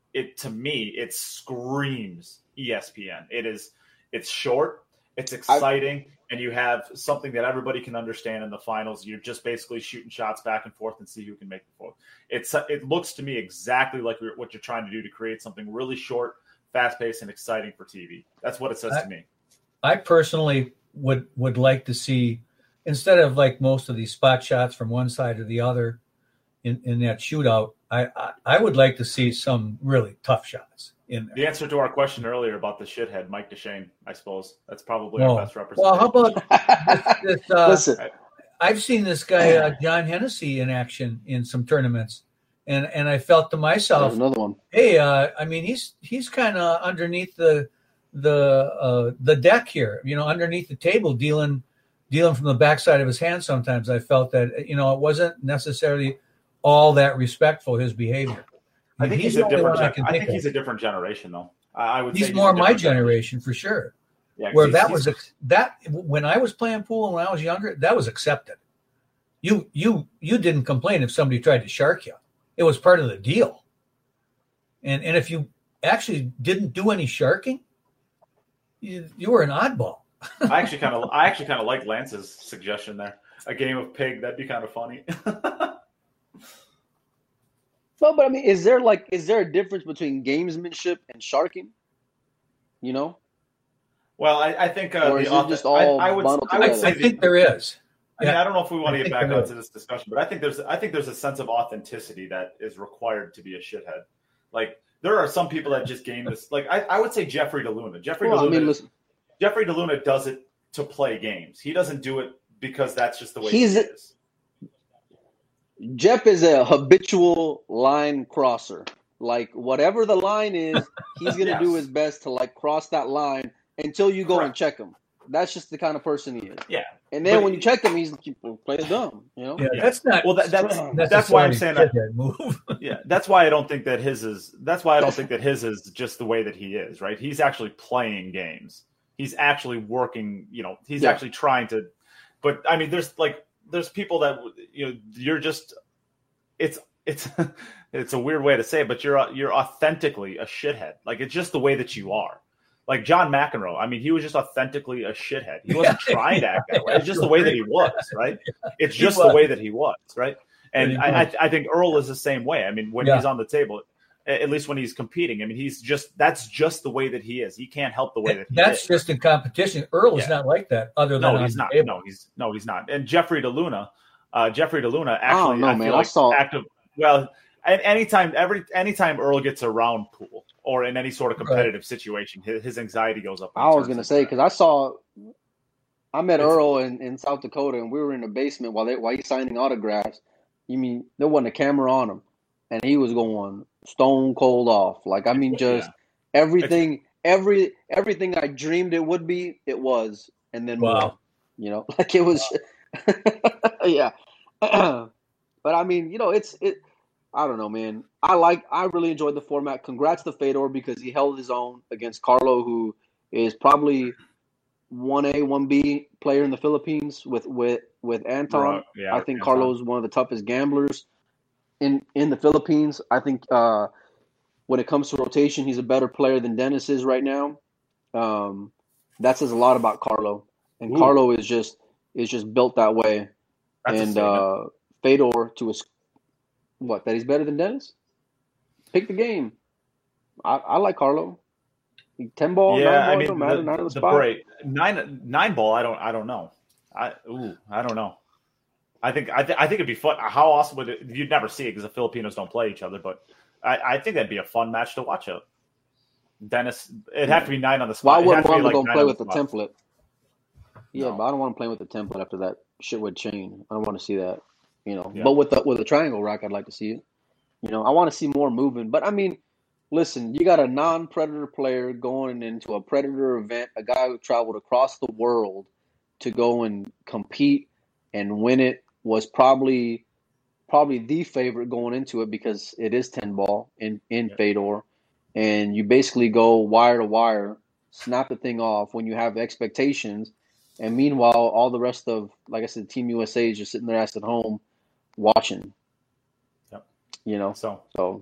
it to me, it screams E S P N. It is, it's short, it's exciting, I, and you have something that everybody can understand in the finals. You're just basically shooting shots back and forth and see who can make the fourth. It's it looks to me exactly like what you're trying to do to create something really short, fast-paced, and exciting for T V. That's what it says I, to me. I personally would would like to see, instead of like most of these spot shots from one side or the other in, in that shootout, I, I, I would like to see some really tough shots in there. The answer to our question earlier about the shithead, Mike Duchene, I suppose. That's probably no. our best representation. Well, how about this, this, uh, Listen. I've seen this guy, uh, John Hennessy, in action in some tournaments, and, and I felt to myself, There's another one. Hey, uh, I mean, he's he's kind of underneath the the uh, the deck here, you know, underneath the table, dealing dealing from the backside of his hand. Sometimes I felt that, you know, it wasn't necessarily all that respectful, his behavior. I think he's, he's a different. I, I think he's a different generation, though. I would. He's say more he's my generation, generation for sure. Yeah, where he's, that he's, was that when I was playing pool and when I was younger, that was accepted. You you you didn't complain if somebody tried to shark you. It was part of the deal. And and if you actually didn't do any sharking, you, you were an oddball. I actually kind of I actually kind of like Lance's suggestion there. A game of pig, that'd be kind of funny. No, but I mean, is there like is there a difference between gamesmanship and sharking? You know? Well, I, I think uh, or is the it just all I, I would I, would say I think the, there is. I mean, yeah. I don't know if we want to get back onto is. this discussion, but I think there's I think there's a sense of authenticity that is required to be a shithead. Like there are some people that just game this. Like I, I would say Jeffrey DeLuna. Jeffrey well, DeLuna. I mean, listen. Jeffrey DeLuna does it to play games. He doesn't do it because that's just the way He's he a, is. Jeff is a habitual line crosser. Like whatever the line is, he's gonna yes. do his best to like cross that line until you go Correct. and check him. That's just the kind of person he is. Yeah. And then but, when you check him, he's plays dumb. You know. Yeah, that's not. Well, that, that's that's, that's why I'm saying that. Move. Yeah, that's why I don't think that his is. That's why I don't think that his is just the way that he is. Right. He's actually playing games. He's actually working. You know. He's yeah. actually trying to. But I mean, there's like there's people that you know you're just. It's it's it's a weird way to say it, but you're you're authentically a shithead. Like it's just the way that you are. Like John McEnroe, I mean, he was just authentically a shithead. He wasn't yeah. trying to act that way. It's just the way that he was, right? It's just the way that he was, right? And I, I, I think Earl is the same way. I mean, when yeah. he's on the table, at least when he's competing, I mean, he's just that's just the way that he is. He can't help the way that he that's is. That's just in competition. Earl is yeah. not like that. Other than no, he's not. No, he's no, he's not. And Jeffrey DeLuna, uh, Jeffrey DeLuna actually, oh, no, I man, feel like I saw active. Well, anytime every anytime Earl gets around pool or in any sort of competitive right. situation, his, his anxiety goes up. I was going to say because I saw, I met it's, Earl in, in South Dakota, and we were in the basement while they while he's signing autographs. You mean there wasn't a camera on him, and he was going stone cold off. Like I mean, just yeah. everything, it's, every everything I dreamed it would be, it was, and then wow, more, you know, like it was, wow. yeah. But I mean, you know, it's it. I don't know, man. I like. I really enjoyed the format. Congrats to Fedor because he held his own against Carlo, who is probably one A, one B player in the Philippines with with with Anton. Right. Yeah, I think Anton. Carlo's one of the toughest gamblers in in the Philippines. I think uh, when it comes to rotation, he's a better player than Dennis is right now. Um, that says a lot about Carlo, and Ooh. Carlo is just is just built that way. That's and uh, Fedor to his what that he's better than Dennis. Pick the game. I, I like Carlo. Ten ball, yeah, nine ball, I mean, don't matter. the, Nine on the, the spot. break, nine nine ball. I don't I don't know. I ooh I don't know. I think I, th- I think it'd be fun. How awesome would it? You'd never see it because the Filipinos don't play each other. But I, I think that'd be a fun match to watch. Out. Dennis, it'd have to be nine on the spot. Well, I wouldn't want him like to go play with the, the template. Yeah, no. but I don't want him playing with the template after that shit with chain. I don't want to see that. You know, yeah. but with the with the triangle rack, I'd like to see it. You know, I want to see more movement. But I mean, listen, you got a non-predator player going into a predator event, a guy who traveled across the world to go and compete and win it, was probably probably the favorite going into it because it is ten ball in, in yeah. Fedor. And you basically go wire to wire, snap the thing off when you have expectations. And meanwhile, all the rest of, like I said, Team U S A is just sitting their ass at home watching. Yep. You know, so so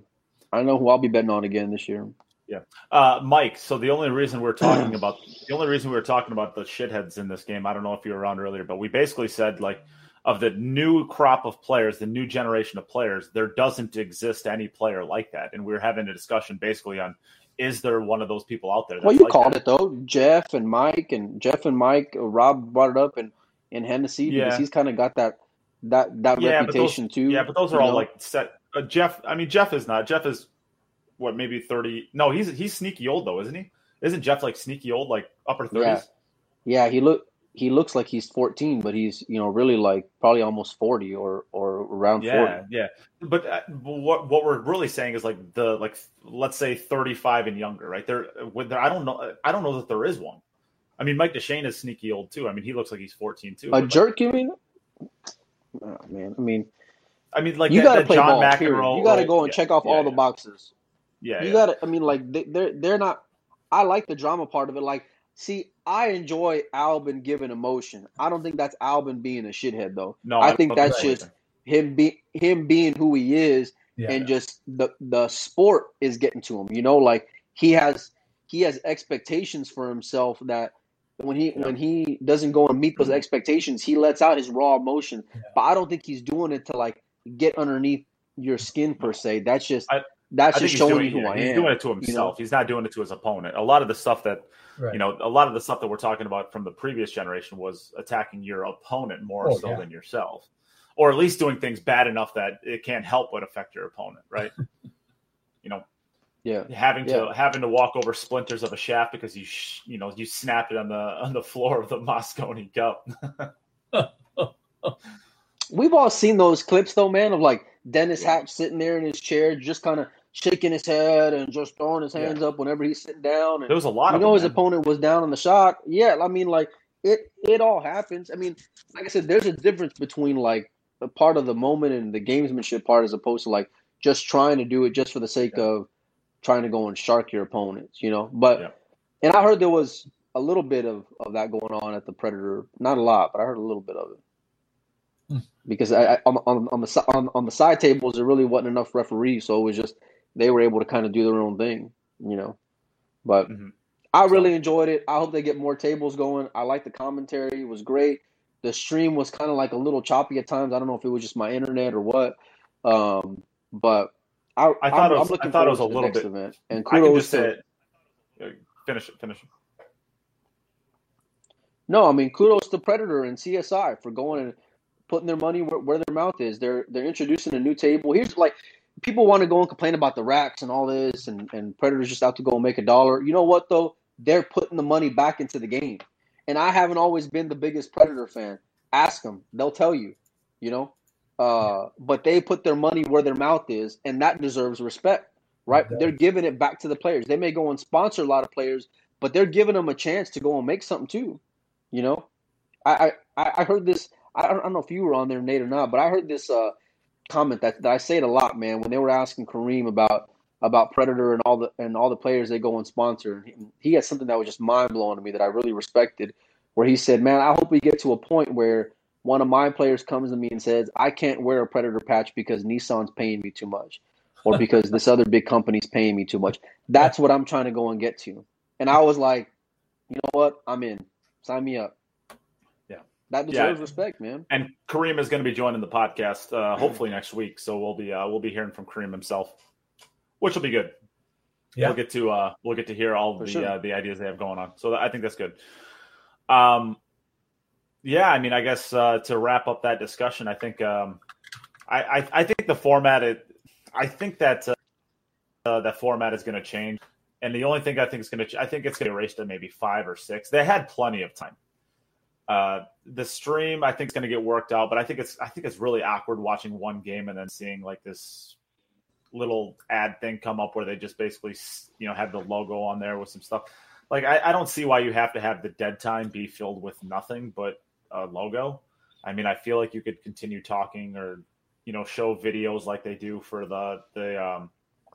I know who I'll be betting on again this year. Yeah, uh, Mike. So the only reason we're talking about the only reason we were talking about the shitheads in this game, I don't know if you were around earlier, but we basically said like of the new crop of players, the new generation of players, there doesn't exist any player like that, and we were having a discussion basically on is there one of those people out there? That's Well, you like called that? it though, Jeff and Mike, and Jeff and Mike. Uh, Rob brought it up, and in Hennessy Yeah. because he's kind of got that that that Yeah, but those, reputation too. yeah, but those are you all know? like set. Uh, Jeff, I mean Jeff is not. Jeff is what maybe thirty. No, he's he's sneaky old though, isn't he? Isn't Jeff like sneaky old, like upper thirties? Yeah, he look he looks like he's fourteen, but he's you know really like probably almost forty or or around Yeah, forty. yeah. But uh, what what we're really saying is like the like let's say thirty-five and younger, right? There, with there, I don't know. I don't know that there is one. I mean, Mike DeShane is sneaky old too. I mean, he looks like he's fourteen too. A but, like, jerk, you mean? Oh, man, I mean, I mean, like you that, got to that play John ball. McEnroe. Period. You got to go and yeah, check off yeah, all the yeah. boxes. Yeah, You yeah. got to. I mean, like they, they're they're not. I like the drama part of it. Like, see, I enjoy Albin giving emotion. I don't think that's Albin being a shithead though. No, I I think don't that's think so just him be him being who he is, Yeah. and just the the sport is getting to him. You know, like he has he has expectations for himself that when he Yeah. when he doesn't go and meet those expectations, he lets out his raw emotion. Yeah. But I don't think he's doing it to like get underneath your skin per se. That's just I- that's I think just he's showing doing, you who yeah, I he's am. doing it to you know? himself. He's not doing it to his opponent. A lot of the stuff that Right. you know, a lot of the stuff that we're talking about from the previous generation was attacking your opponent more Oh, so yeah. than yourself, or at least doing things bad enough that it can't help but affect your opponent, right? you know, Yeah. having to Yeah. having to walk over splinters of a shaft because you sh- you know you snapped it on the on the floor of the Moscone Cup. We've all seen those clips though, man, of like Dennis Hatch sitting there in his chair, just kind of shaking his head and just throwing his hands up whenever he's sitting down. And There was a lot you of know them, his man. opponent was down on the shot. Yeah, I mean, like it, it all happens. I mean, like I said, there's a difference between like a part of the moment and the gamesmanship part, as opposed to like just trying to do it just for the sake Yeah. of trying to go and shark your opponents, you know. But Yeah. and I heard there was a little bit of, of that going on at the Predator. Not a lot, but I heard a little bit of it. Hmm. Because I, I, on, on, on the si- on, on the side tables, there really wasn't enough referees, so it was just they were able to kind of do their own thing, you know. But Mhm. I So- really enjoyed it. I hope they get more tables going. I like the commentary; it was great. The stream was kind of like a little choppy at times. I don't know if it was just my internet or what, um, but I, I thought I'm, it was- I'm looking I thought it was forward a to the little next bit- event. And I can kudos just to say it. Uh, Finish it. Finish it. No, I mean kudos to Predator and C S I for going and putting their money where, where their mouth is. They're they're introducing a new table. Here's like people want to go and complain about the racks and all this, and and Predator's just out to go and make a dollar. You know what though? They're putting the money back into the game. And I haven't always been the biggest Predator fan. Ask them; they'll tell you. You know, uh, but they put their money where their mouth is, and that deserves respect, right? It does. They're giving it back to the players. They may go and sponsor a lot of players, but they're giving them a chance to go and make something too. You know, I I, I heard this. I don't, I don't know if you were on there, Nate, or not, but I heard this uh, comment that, that I say it a lot, man. When they were asking Kareem about about Predator and all the and all the players they go and sponsor, he, he had something that was just mind blowing to me that I really respected. Where he said, "Man, I hope we get to a point where one of my players comes to me and says, I can't wear a Predator patch because Nissan's paying me too much, or because this other big company's paying me too much. That's what I'm trying to go and get to." And I was like, you know what? I'm in. Sign me up. Yeah. That deserves Yeah. respect, man. And Kareem is going to be joining the podcast uh, hopefully next week, so we'll be uh, we'll be hearing from Kareem himself, which will be good. Yeah. We'll get to uh, we'll get to hear all For the sure. uh, the ideas they have going on. So I think that's good. Um, yeah, I mean, I guess uh, to wrap up that discussion, I think um, I, I I think the format it I think that uh, uh, that format is going to change, and the only thing I think is going to I think it's going to erase to maybe five or six. They had plenty of time. Uh, the stream I think is going to get worked out, but I think it's I think it's really awkward watching one game and then seeing like this little ad thing come up where they just basically you know have the logo on there with some stuff. Like I, I don't see why you have to have the dead time be filled with nothing but a logo. I mean, I feel like you could continue talking or you know show videos like they do for the the um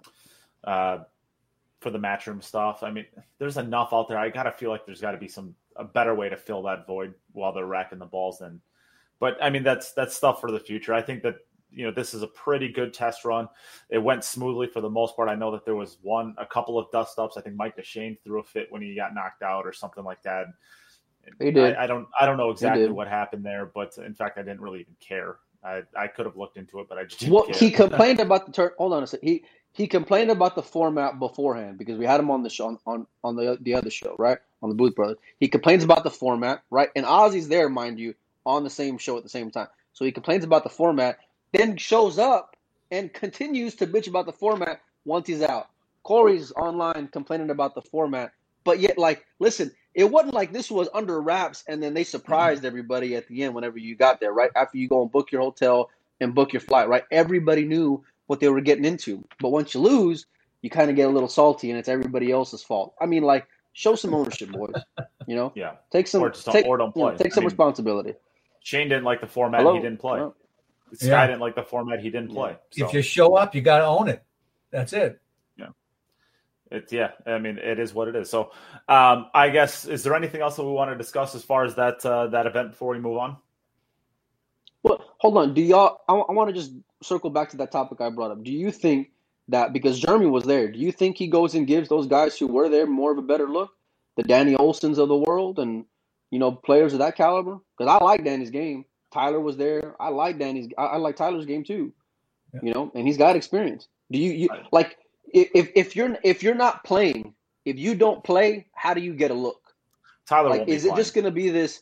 uh for the Matchroom stuff. I mean, there's enough out there. I gotta feel like there's got to be some a better way to fill that void while they're racking the balls in. But I mean, that's that's stuff for the future. I think that you know, this is a pretty good test run. It went smoothly for the most part. I know that there was one, a couple of dust ups. I think Mike DeShane threw a fit when he got knocked out or something like that. He did. I, I don't, I don't know exactly what happened there, but in fact, I didn't really even care. I, I could have looked into it, but I just didn't well, care. he complained about the tur- hold on a second. He he complained about the format beforehand because we had him on the show on, on, on the the other show, right? On the Booth Brothers. He complains about the format, right? And Ozzy's there, mind you, on the same show at the same time. So he complains about the format, then shows up and continues to bitch about the format once he's out. Corey's online complaining about the format, but yet, like, listen, it wasn't like this was under wraps and then they surprised everybody at the end whenever you got there, right? After you go and book your hotel and book your flight, right? Everybody knew what they were getting into. But once you lose, you kind of get a little salty and it's everybody else's fault. I mean, like, show some ownership, boys. You know? Yeah. Take some, or, just don't, take, or don't play. You know, take some I mean, responsibility. Shane didn't like the format. Hello? He didn't play. Hello? Sky Yeah. didn't like the format. He didn't play. So. If you show up, you got to own it. That's it. Yeah. It's yeah. I mean, it is what it is. So, um, I guess is there anything else that we want to discuss as far as that uh, that event before we move on? Well, hold on. Do y'all? I, I want to just circle back to that topic I brought up. Do you think that because Jeremy was there, do you think he goes and gives those guys who were there more of a better look, the Danny Olsons of the world, and you know players of that caliber? Because I like Danny's game. Tyler was there. I like Danny's. I, I like Tyler's game too. Yeah. You know, and he's got experience. Do you, you like if if you're if you're not playing, if you don't play, how do you get a look? Tyler, Like, won't be is it playing. just going to be this?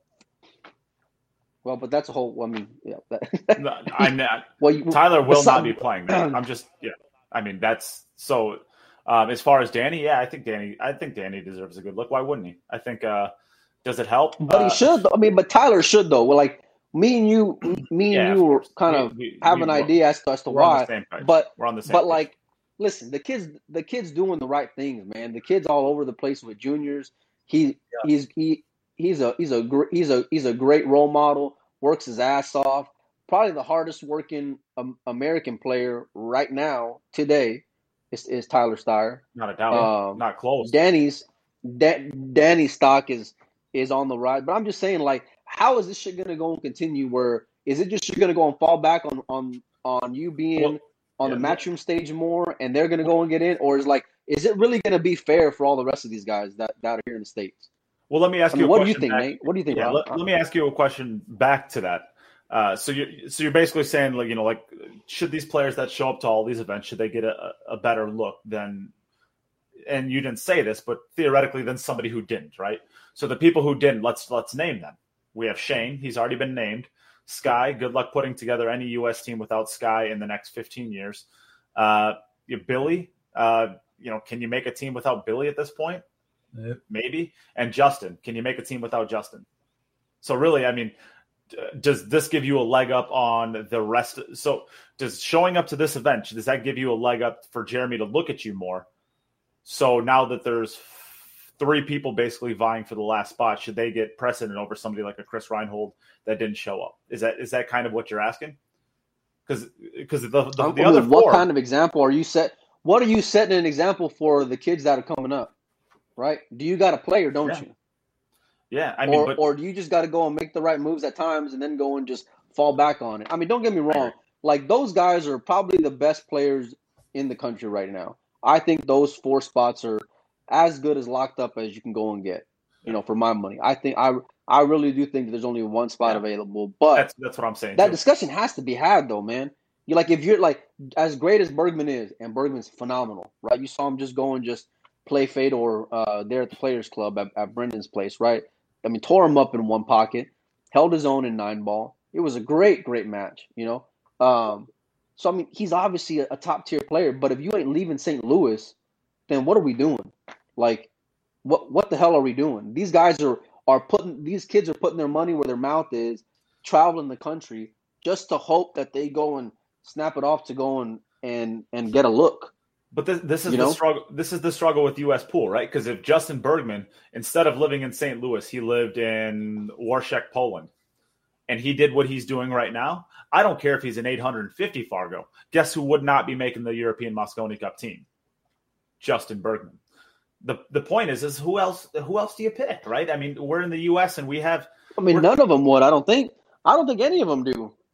Well, but that's a whole. I mean, yeah. That, No, I'm not. well, you, Tyler will aside- not be playing. Man. I'm just yeah. I mean, that's so. Um, as far as Danny, yeah, I think Danny. I think Danny deserves a good look. Why wouldn't he? I think. Uh, does it help? But he Uh, should. Though. I mean, but Tyler should though. Well, like me and you, me and Yeah, of you were course. kind We- of we- have we an were- idea as to as to We're on why. the same page. But we're on the same. but page. like, listen, the kids, the kids doing the right things, man. The kids all over the place with juniors. He he's he he's a he's a gr- he's a he's a great role model. Works his ass off. Probably the hardest working um, American player right now today is, is Tyler Steyer. not a doubt, um, not close. Danny's da- Danny's stock is is on the rise, but I'm just saying, like, how is this shit gonna go and continue? Where is it just you're gonna go and fall back on on on you being Well, on yeah. the matchroom stage more, and they're gonna go and get in, or is like, is it really gonna be fair for all the rest of these guys that, that are here in the States? Well, let me ask I you. mean, a what do you question think, back. Nate? What do you think, Yeah, Rob? let, let me ask you a question back to that. Uh, so you so you're basically saying, like, you know, like, should these players that show up to all these events, should they get a, a better look than? And you didn't say this, but theoretically, than somebody who didn't, right? So the people who didn't, let's let's name them. We have Shane; he's already been named. Sky, good luck putting together any U S team without Sky in the next fifteen years. Uh, you Billy, uh, you know, can you make a team without Billy at this point? Yep. Maybe. And Justin, can you make a team without Justin? So really, I mean, d- does this give you a leg up on the rest? So does showing up to this event, does that give you a leg up for Jeremy to look at you more? So now that there's three people basically vying for the last spot, should they get precedent over somebody like a Chris Reinhold that didn't show up? Is that is that kind of what you're asking? Because because the, the, I the mean, other what four, kind of example are you set? What are you setting an example for the kids that are coming up? Right? Do you got to play or don't Yeah. you? yeah, I mean, or but or do you just got to go and make the right moves at times and then go and just fall back on it? I mean, don't get me wrong. Like, those guys are probably the best players in the country right now. I think those four spots are as good as locked up as you can go and get. You know, for my money, I think I I really do think there's only one spot Yeah. available. But that's that's what I'm saying. that too. discussion has to be had, though, man. You like if you're like as great as Bergman is, and Bergman's phenomenal, right? You saw him just go and just play Fedor uh, there at the Players Club at, at Brendan's place, right? I mean, tore him up in one pocket, held his own in nine ball. It was a great, great match, you know. Um, so I mean, he's obviously a, a top tier player. But if you ain't leaving Saint Louis, then what are we doing? Like, what what the hell are we doing? These guys are are putting these kids are putting their money where their mouth is, traveling the country just to hope that they go and snap it off to go and and, and get a look. But this, this is You the know? struggle. This is the struggle with U S Pool, right? Because if Justin Bergman, instead of living in Saint Louis, he lived in Warszak, Poland, and he did what he's doing right now, I don't care if he's an eight hundred fifty Fargo. Guess who would not be making the European Mosconi Cup team? Justin Bergman. The the point is, is who else? Who else do you pick, right? I mean, we're in the U S and we have. I mean, We're- none of them would. I don't think. I don't think any of them do.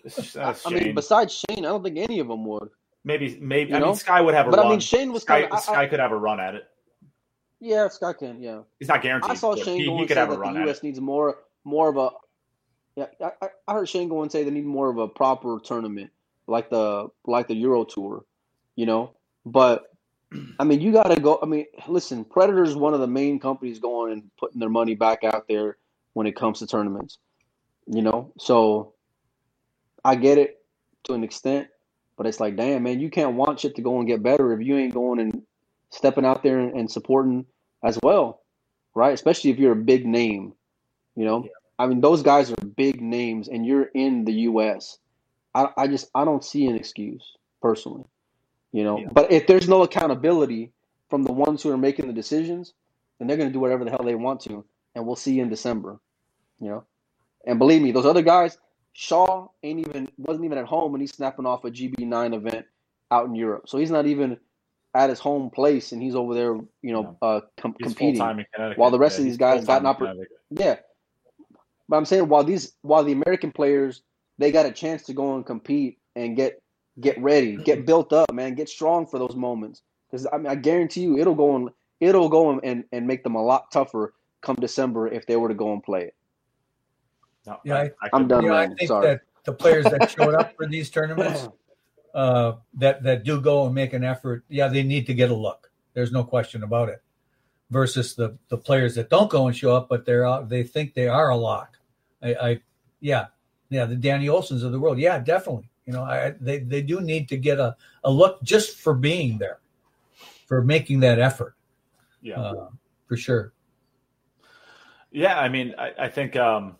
uh, I mean, besides Shane, I don't think any of them would. maybe maybe You I know? mean Sky would have a But run. I mean, Shane was Sky, kind of. Sky could have a run at it. Yeah, Sky can. Yeah, He's not guaranteed. I saw but Shane he, go he and could say have a that the run U at S it. needs more more of a. Yeah, I, I heard Shane go and say they need more of a proper tournament, like the like the Euro Tour, you know. But I mean, you got to go. I mean, listen, Predator is one of the main companies going and putting their money back out there when it comes to tournaments, you know. So I get it to an extent, but it's like, damn, man, you can't want shit to go and get better if you ain't going and stepping out there and, and supporting as well, right? Especially if you're a big name, you know. Yeah. I mean, those guys are big names, and you're in the U S. I, I just I don't see an excuse personally, you know. Yeah. But if there's no accountability from the ones who are making the decisions, then they're going to do whatever the hell they want to, and we'll see you in December, you know. And believe me, those other guys, Shaw ain't even wasn't even at home, and he's snapping off a G B nine event out in Europe, so he's not even at his home place, and he's over there, you know, Yeah. uh, com- He's competing full-time in Connecticut. while the rest Yeah, of he's these guys got an full-time in opportunity. Connecticut. Yeah. But I'm saying while these while the American players, they got a chance to go and compete and get get ready, get built up, man, get strong for those moments. Because I mean, I guarantee you, it'll go and it'll go and, and make them a lot tougher come December if they were to go and play it. No, Yeah, I- I I'm could- done. You know, I man. think Sorry. that the players that showed up for these tournaments, uh, that that do go and make an effort, yeah, they need to get a look. There's no question about it. Versus the the players that don't go and show up, but they're out, they think they are a lock. I, I yeah, yeah, the Danny Olsons of the world, yeah, definitely. You know, I they they do need to get a, a look just for being there, for making that effort, yeah. uh, for sure. Yeah, I mean, I, I think, um,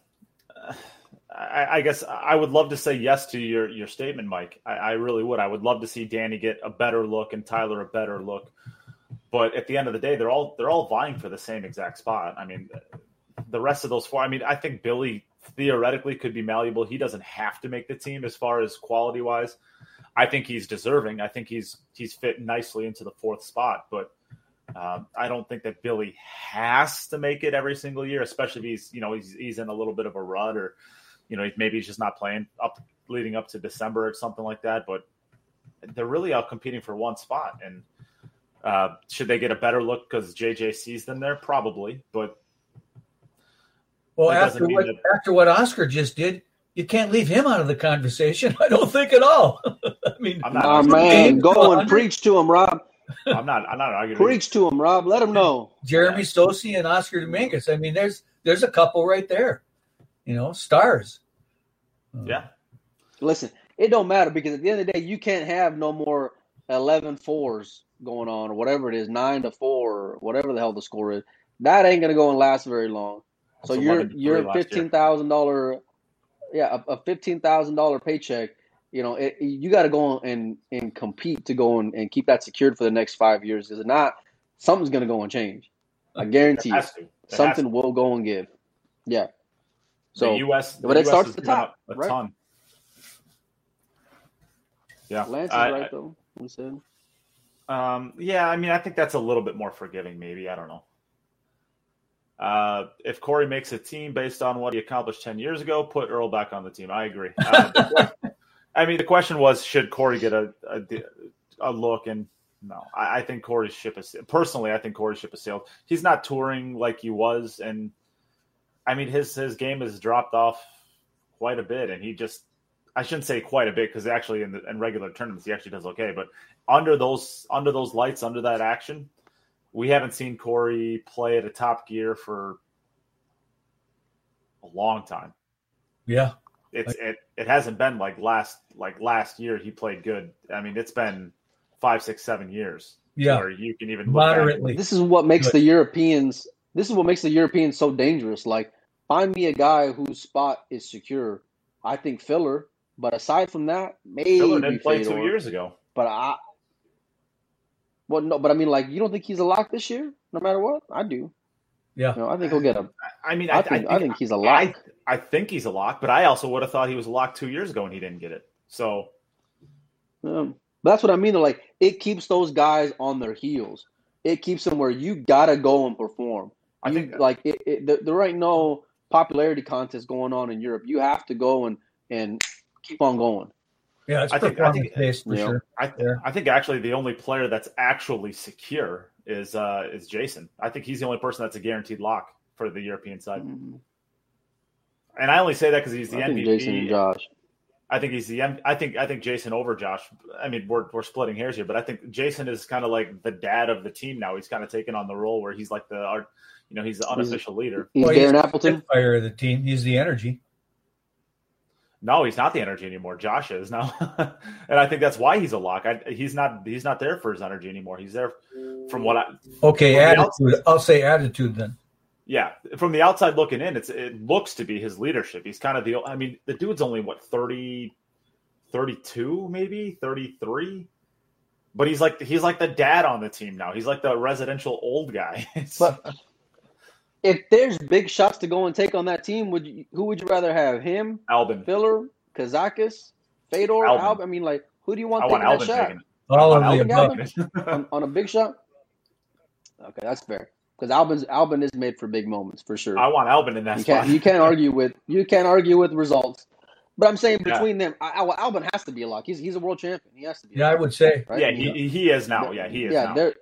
I, I guess I would love to say yes to your, your statement, Mike. I, I really would. I would love to see Danny get a better look and Tyler a better look. But at the end of the day, they're all they're all vying for the same exact spot. I mean, the rest of those four. I mean, I think Billy theoretically could be malleable. He doesn't have to make the team as far as quality wise. I think he's deserving. I think he's he's fit nicely into the fourth spot, but. Um, I don't think that Billy has to make it every single year, especially if he's, you know, he's, he's in a little bit of a rut or, you know, maybe he's just not playing up leading up to December or something like that. But they're really out competing for one spot. And uh, should they get a better look because J J sees them there? Probably. But Well, that after doesn't mean what that- after what Oscar just did, you can't leave him out of the conversation. I don't think at all. I mean, I'm not Oh arguing. man, Game go and one. preach to him, Rob. I'm not. I'm not arguing. Preach to him, Rob. Let him know. Jeremy Stosi and Oscar Dominguez. I mean, there's there's a couple right there. You know, stars. Yeah. Listen, it don't matter because at the end of the day, you can't have no more eleven fours going on or whatever it is, nine to four or whatever the hell the score is. That ain't gonna go and last very long. So It's you're eleven to three you're last year. fifteen thousand dollar, yeah, a, a fifteen thousand dollar paycheck. You know, it, you got to go and and compete to go and, and keep that secured for the next five years. Because if not, something's gonna go and change. I guarantee It you, has to. It has something to. will go and give. Yeah. So the U S. but the it U S starts has at the given top, up a right? ton. Yeah. Lance is I- right though. We said. Um, yeah, I mean, I think that's a little bit more forgiving, maybe. I don't know. Uh, if Corey makes a team based on what he accomplished ten years ago, put Earl back on the team. I agree. Uh, the question- I mean, the question was, should Corey get a a, a look? And no, I, I think Corey's ship is personally. I think Corey's ship has sailed. He's not touring like he was, and I mean, his his game has dropped off quite a bit, and he just. I shouldn't say quite a bit because actually in, the, in regular tournaments he actually does okay. But under those under those lights, under that action, we haven't seen Corey play at a top gear for a long time. Yeah. It's it, it hasn't been like last like last year he played good. I mean, it's been five, six, seven years. Yeah. Where you can even look back. Moderately. This is what makes Good. the Europeans. This is what makes the Europeans so dangerous. Like, find me a guy whose spot is secure. I think Filler, but aside from that, maybe Filler didn't play Fedor. two years ago. But I, well, no, but I mean, like, you don't think he's a lock this year, no matter what? I do. Yeah. You know, I think he'll get a. I mean, I I, think I, I think he's a I, lock. I think he's a lock, but I also would have thought he was a lock two years ago and he didn't get it. So Um, but that's what I mean. Like, it keeps those guys on their heels. It keeps them where you gotta go and perform. I You- think like it, it, there, there ain't no popularity contest going on in Europe. You have to go and and keep on going. Yeah, it's I think- I think- performance-based for you know, sure. I, Yeah. I think actually the only player that's actually secure is uh, is Jason. I think he's the only person that's a guaranteed lock for the European side. Mhm. And I only say that because he's the I M think V P. Jason and Josh. I think he's the M- I think I think Jason over Josh. I mean, we're we're splitting hairs here, but I think Jason is kind of like the dad of the team now. He's kind of taken on the role where he's like the art, you know, he's the unofficial leader. He's Well, Darren the Appleton. fire of the team. He's the energy. No, he's not the energy anymore. Josh is now, and I think that's why he's a lock. I, he's not he's not there for his energy anymore. He's there from what I Okay, From the attitude. outside- I'll say attitude then. yeah from the outside looking in. It's it looks to be his leadership. He's kind of the. I mean, the dude's only what thirty, thirty-two, maybe thirty-three, but he's like he's like the dad on the team now. He's like the residential old guy. But if there's big shots to go and take on that team, would you, who would you rather have? Him, Albin. Filler, Kazakis, Fedor, Albin. Albin? I mean, like, who do you want I want taking Albin that shot? taking it. All I of want the Albin above. taking it. on, on a big shot? Okay, that's fair. Because Albin's Albin is made for big moments for sure. I want Albin in that You spot. can't you can't argue with you can't argue with results. But I'm saying Yeah. between them, I, I, Albin has to be a lock. He's he's a world champion. He has to be. a Yeah, I lock, would say. right? yeah, I mean, he he is now. Yeah, he is yeah, now. there.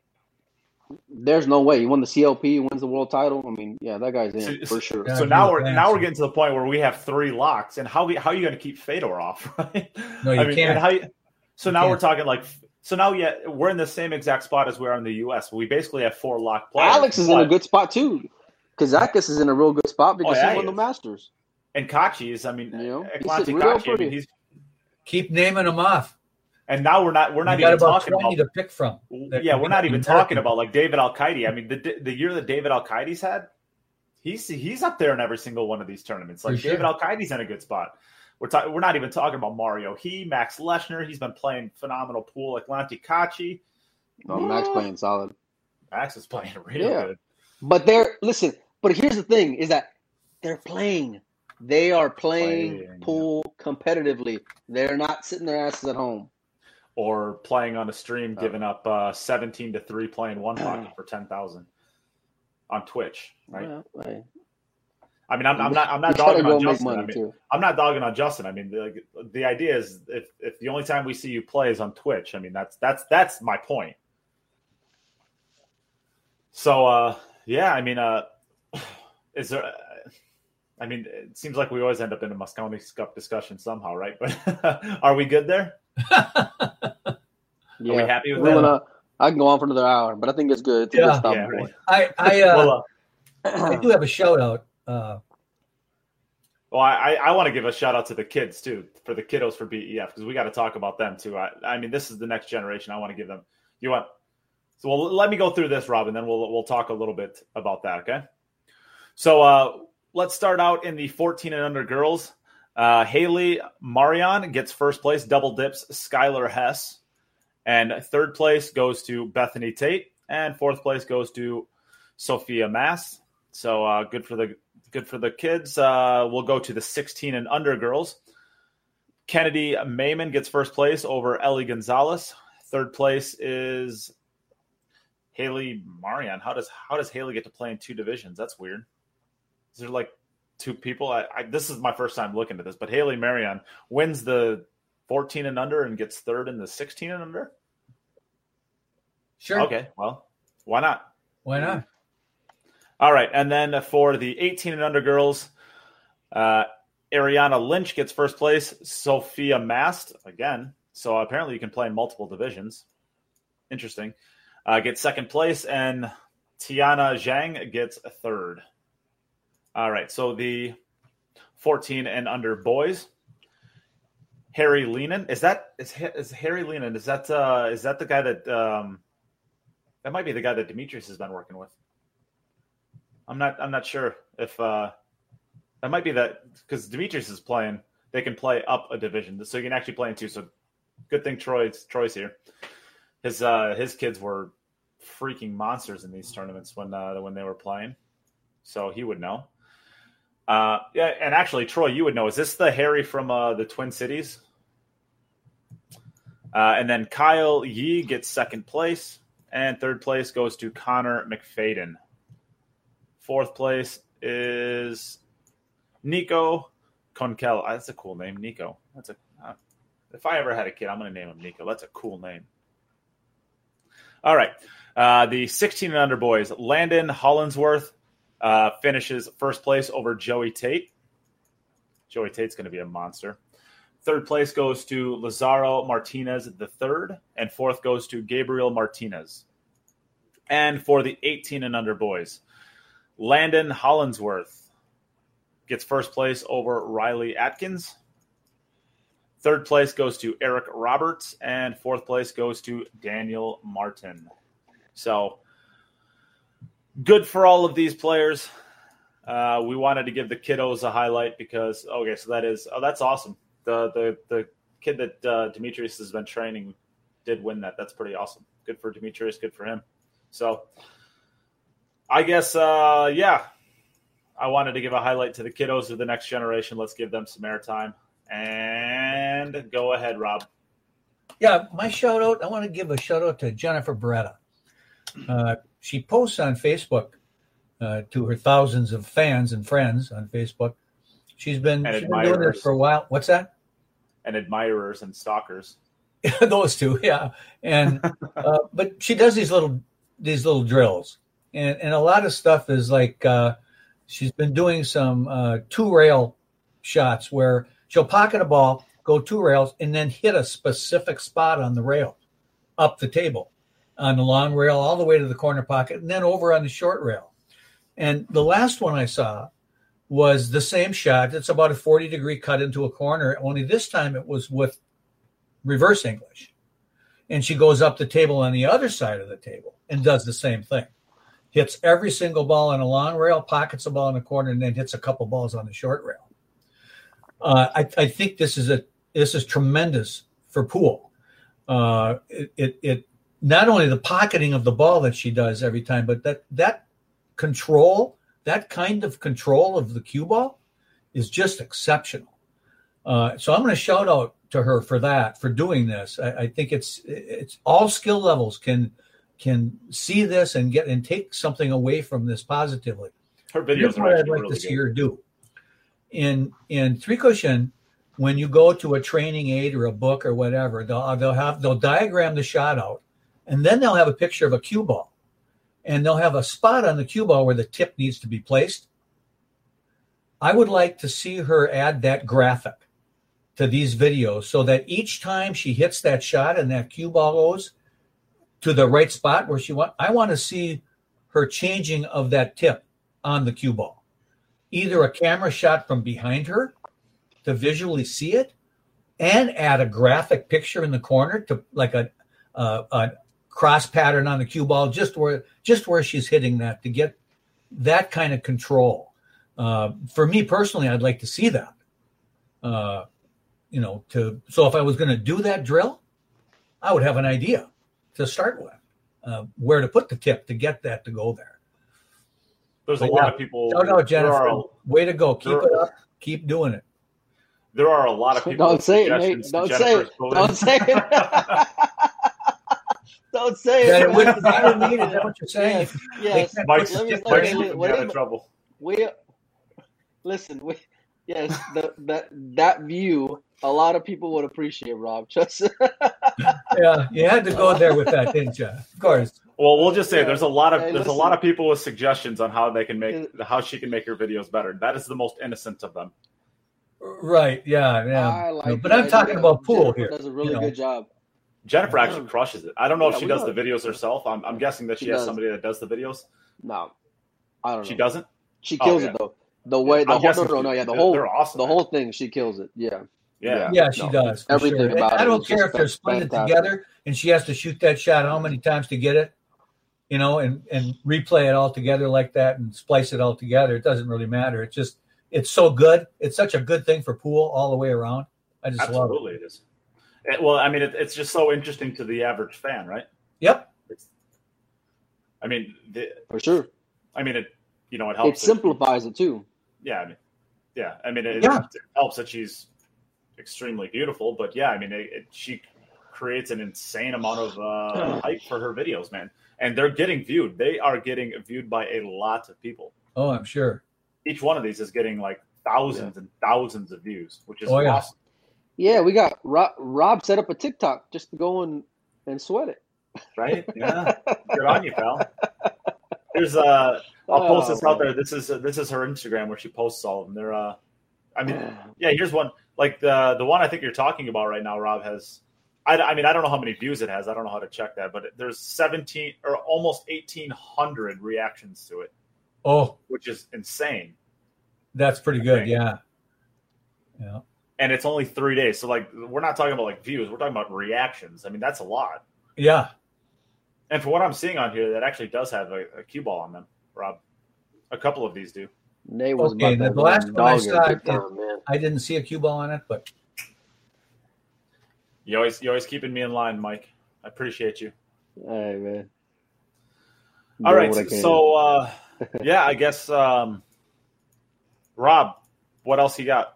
There's no way he won the C L P, he wins the world title. I mean, yeah, that guy's in So- for sure. Yeah, So he now was we're fast. now we're getting to the point where we have three locks, and how we, how are you going to keep Fedor off? Right? No, you I mean, can't. and how you, so You now can't. we're talking like so now yeah we're in the same exact spot as we are in the U S. We basically have four lock players. Alex is in a but- good spot too. Kazakis is in a real good spot because Oh, yeah, he won he the is. Masters. and Kachi is. I mean, You know, he's Eklanti sitting real Kachi. I pretty. mean, he's Keep naming them off. and now we're not we're not You got even about talking twenty about. to pick from. that Yeah, can we're be not even American. talking about like David Al-Qaeda. I mean, the the year that David Al-Qaeda's had, he's he's up there in every single one of these tournaments. Like For sure. David Al-Qaeda's in a good spot. We're talking. We're not even talking about Mario. He, Max Leshner, he's been playing phenomenal pool. Eklanti Kachi, Oh, Max playing solid. Max is playing really Yeah. good. But they're listen. But here's the thing: is that they're playing. They are playing, Playing, pool competitively. They're not sitting their asses at home. Or playing on a Oh. stream, giving up uh, seventeen to three, playing one pocket for ten thousand on Twitch. Right. Well, hey, I mean, I'm, I'm not. I'm not you gotta dogging go on make Justin. I money mean, too. I'm not dogging on Justin. I mean, the, the idea is if, if the only time we see you play is on Twitch, I mean, that's that's that's my point. So, uh, yeah, I mean, uh, is there? I mean, it seems like we always end up in a Mosconi Cup discussion somehow, right? But are we good there? Yeah, we happy with We're that? gonna- I can go on for another hour, but I think it's good. It's a good Yeah. stop Yeah, point. I I, uh, Well, uh, I do have a shout out. Uh, well, I, I want to give a shout out to the kids too, for the kiddos for B E F, because we got to talk about them too. I, I mean, this is the next generation. I want to give them. You want? So, well, let me go through this, Rob, and then we'll we'll talk a little bit about that. Okay. So, uh, let's start out in the fourteen and under girls. Uh, Haley Marion gets first place, double dips Skylar Hess, and third place goes to Bethany Tate, and fourth place goes to Sophia Mass. So, uh, good for the. Good for the kids. Uh, we'll go to the sixteen and under girls. Kennedy Mayman gets first place over Ellie Gonzalez. Third place is Haley Marion. How does how does Haley get to play in two divisions? That's weird. Is there like two people? I, I, this is my first time looking at this, but Haley Marion wins the fourteen and under and gets third in the sixteen and under. sure. Okay, well, why not? Why not? All right, and then for the eighteen and under girls, uh, Ariana Lynch gets first place. Sophia Mast, again. So apparently you can play in multiple divisions. Interesting. Uh, gets second place, and Tiana Zhang gets third. All right, so the fourteen and under boys. Harry Leanan, is that is, is Harry Leanan? Is that uh, is that the guy that um, that might be the guy that Demetrius has been working with? I'm not. I'm not sure if uh, that might be that because Demetrius is playing. They can play up a division, so you can actually play in two. So, good thing Troy's Troy's here. His uh, his kids were freaking monsters in these tournaments when uh, when they were playing, so he would know. Uh, yeah, and actually, Troy, you would know. Is this the Harry from uh, the Twin Cities? Uh, and then Kyle Yee gets second place, and third place goes to Connor McFadden. Fourth place is Nico Conkel. That's a cool name, Nico. That's a. Uh, if I ever had a kid, I'm going to name him Nico. That's a cool name. All right, uh, the sixteen and under boys. Landon Hollinsworth uh, finishes first place over Joey Tate. Joey Tate's going to be a monster. Third place goes to Lazaro Martinez the third, and fourth goes to Gabriel Martinez. And for the eighteen and under boys, Landon Hollinsworth gets first place over Riley Atkins. Third place goes to Eric Roberts, and fourth place goes to Daniel Martin. So good for all of these players. Uh, we wanted to give the kiddos a highlight because, okay, so that is, oh, that's awesome. The the the kid that uh, Demetrius has been training did win that. That's pretty awesome. Good for Demetrius. Good for him. So I guess, uh, yeah, I wanted to give a highlight to the kiddos of the next generation. Let's give them some airtime. And go ahead, Rob. Yeah, my shout out, I want to give a shout out to Jennifer Beretta. Uh, she posts on Facebook uh, to her thousands of fans and friends on Facebook. She's been, she's been doing this for a while. What's that? And admirers and stalkers. Those two, yeah. And uh, but she does these little these little drills, and and a lot of stuff is like uh, she's been doing some uh, two rail shots where she'll pocket a ball, go two rails, and then hit a specific spot on the rail, up the table, on the long rail, all the way to the corner pocket, and then over on the short rail. And the last one I saw was the same shot. It's about a forty degree cut into a corner, only this time it was with reverse English. And she goes up the table on the other side of the table and does the same thing. Hits every single ball on a long rail, pockets a ball in the corner, and then hits a couple balls on the short rail. Uh, I, I think this is a this is tremendous for pool. Uh, it, it it not only the pocketing of the ball that she does every time, but that that control, that kind of control of the cue ball is just exceptional. Uh, so I'm going to shout out to her for that, for doing this. I, I think it's it's all skill levels can can see this and get and take something away from this positively. Her videos are what I'd like really to see good. Mm-hmm. her do. In in three cushion, when you go to a training aid or a book or whatever, they'll they'll have they'll diagram the shot out, and then they'll have a picture of a cue ball, and they'll have a spot on the cue ball where the tip needs to be placed. I would like to see her add that graphic to these videos so that each time she hits that shot and that cue ball goes to the right spot where she want, I want to see her changing of that tip on the cue ball. Either a camera shot from behind her to visually see it, and add a graphic picture in the corner to like a, a, a cross pattern on the cue ball, just where just where she's hitting that, to get that kind of control. Uh, for me personally, I'd like to see that. Uh, you know, to so if I was going to do that drill, I would have an idea to start with, uh, where to put the tip to get that to go there. There's But a lot yeah, of people. Shout out, Jennifer. There are, Way to go. Keep there- it up. Keep doing it. there are a lot of people. Don't with say it, Nate. suggestions to Don't say Jennifer's it. photos. Don't say it. Don't say That it. it wouldn't matter to me. Is that what you're saying? Yes, yes. They Mike's, Let me- can't let Mike's me- keeping me what out do of you- trouble. We listen. We yes. The, that that view, a lot of people would appreciate, Rob. Just Yeah, you had to go there with that, didn't you? Of course. Well, we'll just say Yeah. there's a lot of Hey, there's listen. a lot of people with suggestions on how they can make how she can make her videos better. That is the most innocent of them. Right. Yeah. Yeah. I like but the I'm idea. talking about pool Jennifer here. Does a really you know. good job. Jennifer actually crushes it. I don't know if Yeah, she we does know. the videos herself. I'm, I'm guessing that she, She has does. somebody that does the videos. No, I don't know. She doesn't. She Oh, kills yeah. it though. The way the I'm whole guessing no, no, no, she- yeah, the they're- whole they're awesome, the man. whole thing. She kills it. Yeah, Yeah. Yeah, she No, does. for everything sure. And about I it don't is care just if they're split it fantastic. together and she has to shoot that shot how many times to get it, you know, and, and replay it all together like that and splice it all together. It doesn't really matter. It's just, it's so good. It's such a good thing for pool all the way around. I just love it. Absolutely, it is. It- well, I mean, it, it's just so interesting to the average fan, right? Yep. It's, I mean, the, for sure. I mean, it. You know, it It helps. that- simplifies it too. yeah, I mean, yeah. I mean, it, Yeah. it helps that she's extremely beautiful, but yeah, I mean, it, it, she creates an insane amount of uh, hype for her videos, man. And they're getting viewed. They are getting viewed by a lot of people. Oh, I'm sure. Each one of these is getting like thousands yeah. and thousands of views, which is oh, yeah. awesome. Yeah, we got Rob, Rob set up a TikTok just to go and, and sweat it. Right? Yeah. Good on you, pal. Here's uh I'll post this oh, out there. This is uh, this is her Instagram where she posts all of them. They're uh I mean, yeah, here's one. Like the the one I think you're talking about right now, Rob, has I, I mean, I don't know how many views it has. I don't know how to check that, but there's seventeen or almost eighteen hundred reactions to it. Oh, which is insane. That's pretty good. Yeah. Yeah. And it's only three days. So like, we're not talking about like views. We're talking about reactions. I mean, that's a lot. Yeah. And for what I'm seeing on here, that actually does have a, a cue ball on them, Rob. A couple of these do. Nate was okay, about the last one I saw, it, time, I didn't see a cue ball on it, but you always you always keeping me in line, Mike. I appreciate you. All right, man. All right, so uh, yeah, I guess um, Rob, what else you got?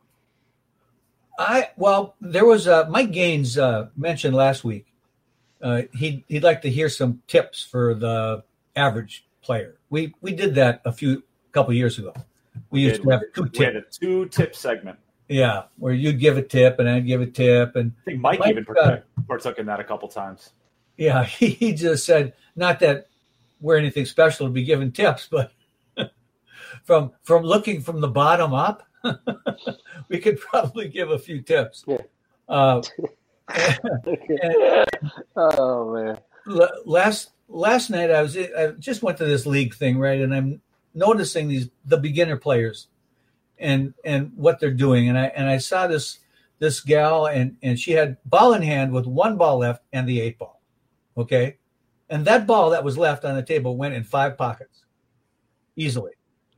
I well, there was uh, Mike Gaines uh, mentioned last week. Uh, he'd he'd like to hear some tips for the average player. We we did that a few couple years ago. We, we used did. to have two tips. We had a two tip segment. Yeah, where you'd give a tip and I'd give a tip, and I think Mike, Mike even partook, uh, partook in that a couple times. Yeah, he, he just said not that we're anything special to be giving tips, but from from looking from the bottom up, we could probably give a few tips. Yeah. Uh, and, oh man! Last last night I was I just went to this league thing, right, and I'm noticing these the beginner players and and what they're doing, and I and I saw this this gal and and she had ball in hand with one ball left and the eight ball, okay, and that ball that was left on the table went in five pockets easily,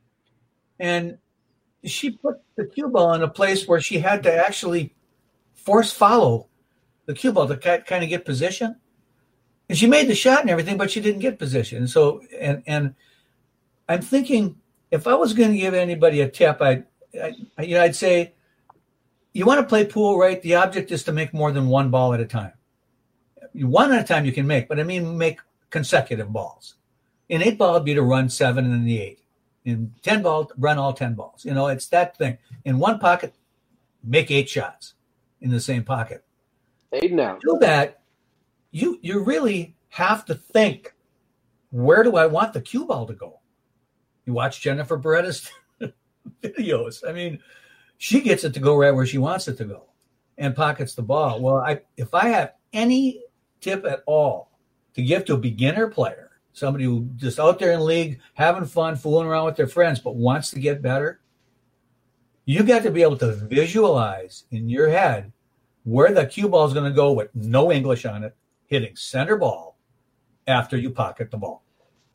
and she put the cue ball in a place where she had to actually force follow the cue ball to kind of get position. And she made the shot and everything, but she didn't get position. So, and and I'm thinking if I was going to give anybody a tip, I'd, I, you know, I'd say, you want to play pool, right? The object is to make more than one ball at a time. One at a time you can make, but I mean make consecutive balls. In eight ball, it'd be to run seven and then the eight. In ten ball, run all ten balls. You know, it's that thing. In one pocket, make eight shots in the same pocket. Eight now. Do that. You you really have to think, where do I want the cue ball to go? You watch Jennifer Beretta's videos. I mean, she gets it to go right where she wants it to go and pockets the ball. Well, I if I have any tip at all to give to a beginner player, somebody who just out there in league having fun, fooling around with their friends, but wants to get better, you got to be able to visualize in your head where the cue ball is going to go with no English on it, hitting center ball after you pocket the ball.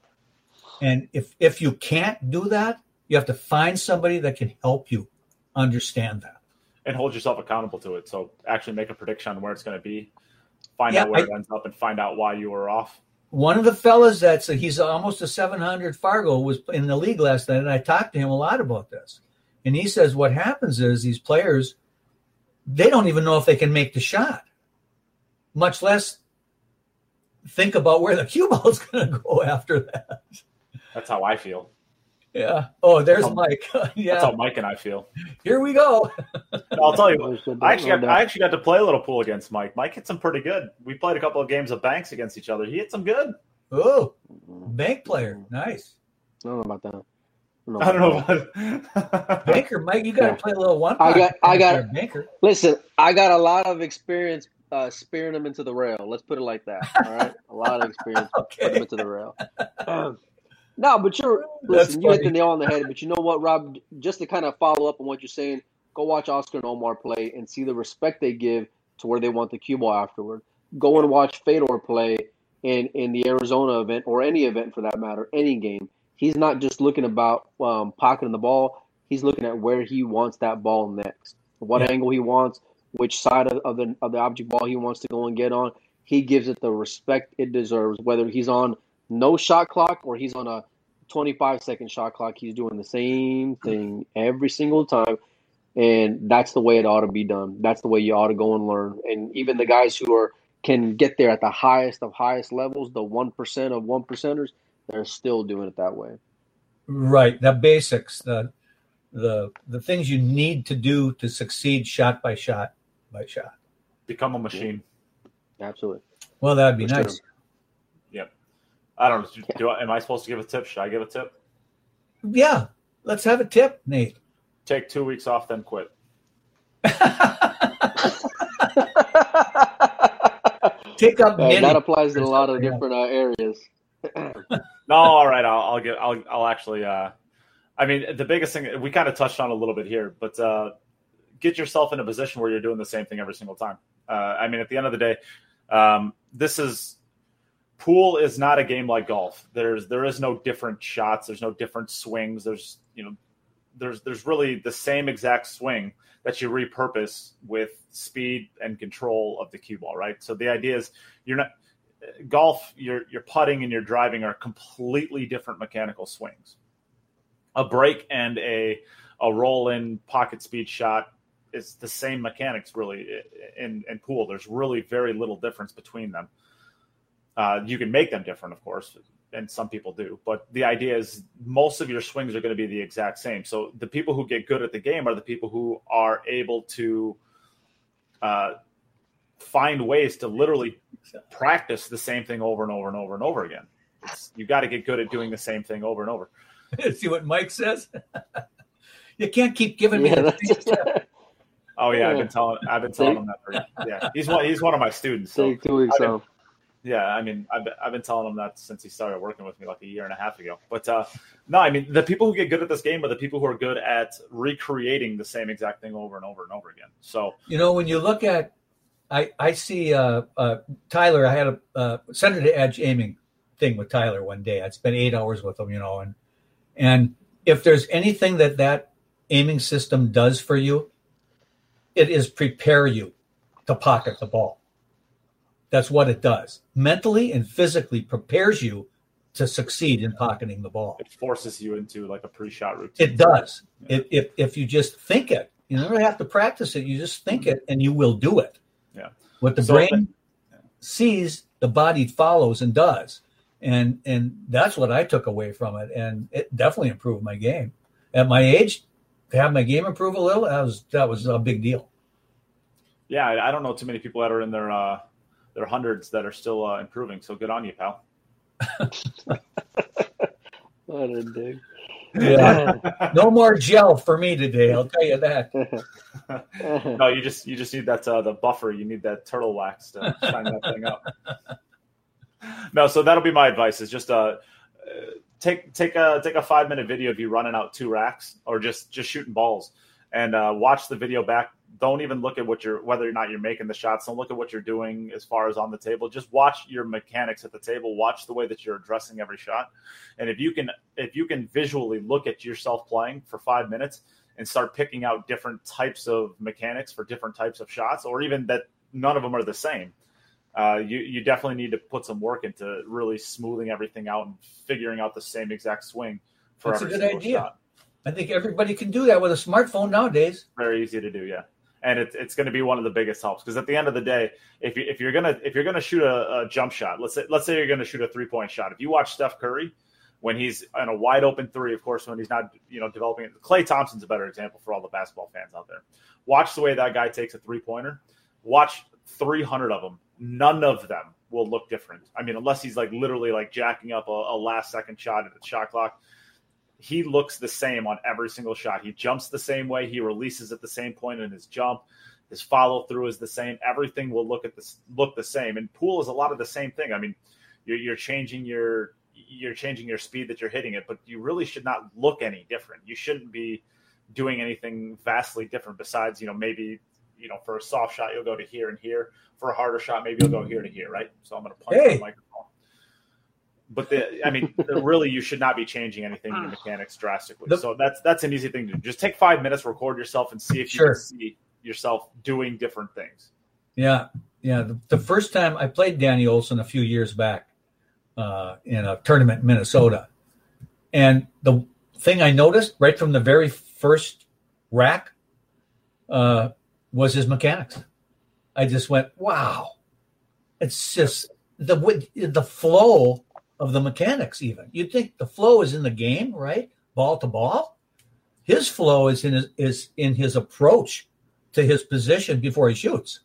And if if you can't do that, you have to find somebody that can help you understand that. And hold yourself accountable to it. So actually make a prediction on where it's going to be, find yeah, out where I, it ends up, and find out why you were off. One of the fellas that's a, he's almost a seven hundred Fargo was in the league last night, and I talked to him a lot about this. And he says what happens is these players, they don't even know if they can make the shot, much less think about where the cue ball is going to go after that. That's how I feel. Yeah. Oh, there's that's how, Mike. Yeah. That's how Mike and I feel. Here we go. I'll tell you, I actually got, I actually got to play a little pool against Mike. Mike hit some pretty good. We played a couple of games of banks against each other. He hit some good. Oh, bank player. Nice. I don't know about that. I don't know about Banker, Mike, you got to yeah. play a little one. I got, I got, banker. Listen, I got a lot of experience uh, spearing them into the rail. Let's put it like that. All right, a lot of experience okay. putting them into the rail. Um, no, but you're listen. You hit the nail on the head. But you know what, Rob? Just to kind of follow up on what you're saying, go watch Oscar and Omar play and see the respect they give to where they want the cue ball afterward. Go and watch Fedor play in in the Arizona event or any event for that matter, any game. He's not just looking about um, pocketing the ball. He's looking at where he wants that ball next, what yeah. angle he wants, which side of, of the of the object ball he wants to go and get on. He gives it the respect it deserves, whether he's on no shot clock or he's on a twenty-five second shot clock. He's doing the same thing every single time, and that's the way it ought to be done. That's the way you ought to go and learn. And even the guys who are can get there at the highest of highest levels, the one percent of one percenters, they're still doing it that way. Right. The basics, the the the things you need to do to succeed shot by shot by shot. Become a machine. Absolutely. Well, that'd be For nice. sure. Yep. I don't know. Do, do I, am I supposed to give a tip? Should I give a tip? Yeah, let's have a tip, Nate. Take two weeks off, then quit. Take up Yeah, knitting. that applies in a lot of different uh, areas. No, all right. I'll, I'll get. I'll. I'll actually. Uh, I mean, the biggest thing we kind of touched on a little bit here, but uh, get yourself in a position where you're doing the same thing every single time. Uh, I mean, at the end of the day, um, this is pool is not a game like golf. There's there is no different shots. There's no different swings. There's you know, there's there's really the same exact swing that you repurpose with speed and control of the cue ball, right? So the idea is you're not golf. Your your putting and your driving are completely different mechanical swings. A break and a a roll in pocket speed shot is the same mechanics really in, in pool. There's really very little difference between them. Uh, you can make them different, of course, and some people do. But the idea is most of your swings are going to be the exact same. So the people who get good at the game are the people who are able to uh, find ways to literally practice the same thing over and over and over and over again. It's, you got to get good at doing the same thing over and over. See what Mike says? You can't keep giving me Yeah, the that's- same Oh yeah, I've Yeah. been telling I've been telling him that for yeah. He's one he's one of my students. So Take two weeks I've been- off. yeah, I mean I've been, I've been telling him that since he started working with me like a year and a half ago. But uh, no, I mean the people who get good at this game are the people who are good at recreating the same exact thing over and over and over again. So You know, when you look at, I I see uh, uh, Tyler. I had a uh, center to edge aiming thing with Tyler one day. I spent eight hours with him, you know, and and if there's anything that that aiming system does for you, it is prepare you to pocket the ball. That's what it does. Mentally and physically prepares you to succeed in pocketing the ball. it forces you into like a pre-shot routine. It does. Yeah. If, if if you just think it, you don't have to practice it. You just think it, and you will do it. Yeah. What the So- brain sees, the body follows and does, and and that's what I took away from it, and it definitely improved my game. At my age, to have my game improve a little, that was that was a big deal. Yeah, I, I don't know too many people that are in their uh, their hundreds that are still uh, improving. So good on you, pal. What a dig. Yeah, no more gel for me today. I'll tell you that. No, you just you just need that uh, the buffer. You need that turtle wax to shine that thing up. No, so that'll be my advice: is just uh, uh, take take a take a five minute video of you running out two racks or just just shooting balls, and uh, watch the video back. Don't even look at what you're whether or not you're making the shots. Don't look at what you're doing as far as on the table. Just watch your mechanics at the table. Watch the way that you're addressing every shot, and if you can if you can visually look at yourself playing for five minutes and start picking out different types of mechanics for different types of shots, or even that none of them are the same. Uh, you, you definitely need to put some work into really smoothing everything out and figuring out the same exact swing for That's a every good single idea. shot. I think everybody can do that with a smartphone nowadays. Very easy to do, yeah. And it, it's going to be one of the biggest helps because at the end of the day, if you if you're gonna if you're gonna shoot a, a jump shot, let's say let's say you're going to shoot a three point shot. If you watch Steph Curry when he's in a wide open three, of course, when he's not you know developing it, Klay Thompson's a better example for all the basketball fans out there. Watch the way that guy takes a three pointer. Watch three hundred of them. None of them will look different. I mean, unless he's like literally like jacking up a, a last second shot at the shot clock. He looks the same on every single shot. He jumps the same way. He releases at the same point in his jump. His follow through is the same. Everything will look at this look the same. And pool is a lot of the same thing. I mean, you're, you're changing your you're changing your speed that you're hitting it, but you really should not look any different. You shouldn't be doing anything vastly different besides, you know, maybe you know for a soft shot you'll go to here and here. For a harder shot, maybe you'll go here to here, right? So I'm going to punch Hey. the microphone. But the, I mean, really, you should not be changing anything in your mechanics drastically. The- so that's that's an easy thing to do. Just take five minutes, record yourself, and see if you Sure. can see yourself doing different things. Yeah, yeah. The, the first time I played Danny Olson a few years back uh, in a tournament in Minnesota, and the thing I noticed right from the very first rack uh, was his mechanics. I just went, wow! It's just the wi- the flow of the mechanics. Even you'd think the flow is in the game, right? Ball to ball. his flow is in his is in his approach to his position before he shoots.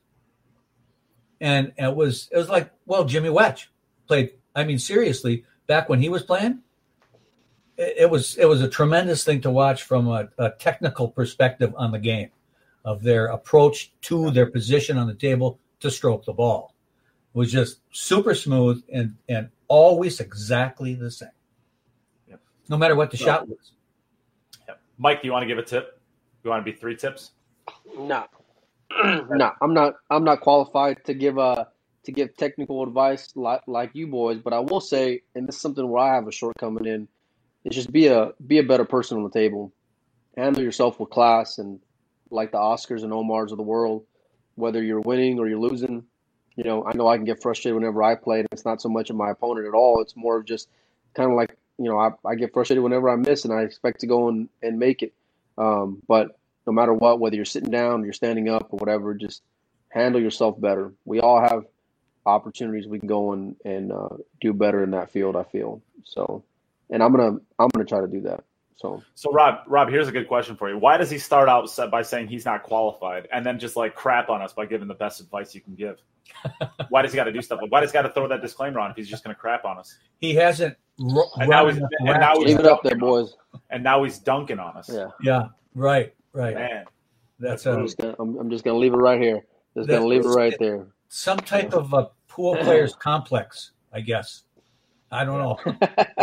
And it was it was like, well, Jimmy Wedge played. I mean, seriously, back when he was playing, it, it was it was a tremendous thing to watch from a, a technical perspective on the game, of their approach to their position on the table to stroke the ball. It was just super smooth and and always exactly the same, yep. no matter what the so, shot was. Yep. Mike, do you want to give a tip? You want to be three tips? No, no, I'm not. I'm not qualified to give uh to give technical advice like like you boys. But I will say, and this is something where I have a shortcoming in, is just be a be a better person on the table. Handle yourself with class, and like the Oscars and Omars of the world, whether you're winning or you're losing. You know, I know I can get frustrated whenever I play, and it's not so much of my opponent at all. It's more of just kind of like, you know, I, I get frustrated whenever I miss, and I expect to go and, and make it. Um, but no matter what, whether you're sitting down or you're standing up or whatever, just handle yourself better. We all have opportunities we can go and, and uh, do better in that field, I feel. So, and I'm gonna I'm gonna try to do that. So, so Rob, Rob, here's a good question for you. Why does he start out by saying he's not qualified and then just like crap on us by giving the best advice you can give? Why does he got to do stuff? Like, why does he got to throw that disclaimer on if he's just going to crap on us? He hasn't. R- and, now he's, and now he's leave it up there, boys. And now he's dunking on us. Yeah, yeah, right, right. Man, that's. that's a, I'm just gonna I'm, I'm just gonna leave it right here. Just gonna leave it right there. Some type of a pool players complex, I guess. I don't know.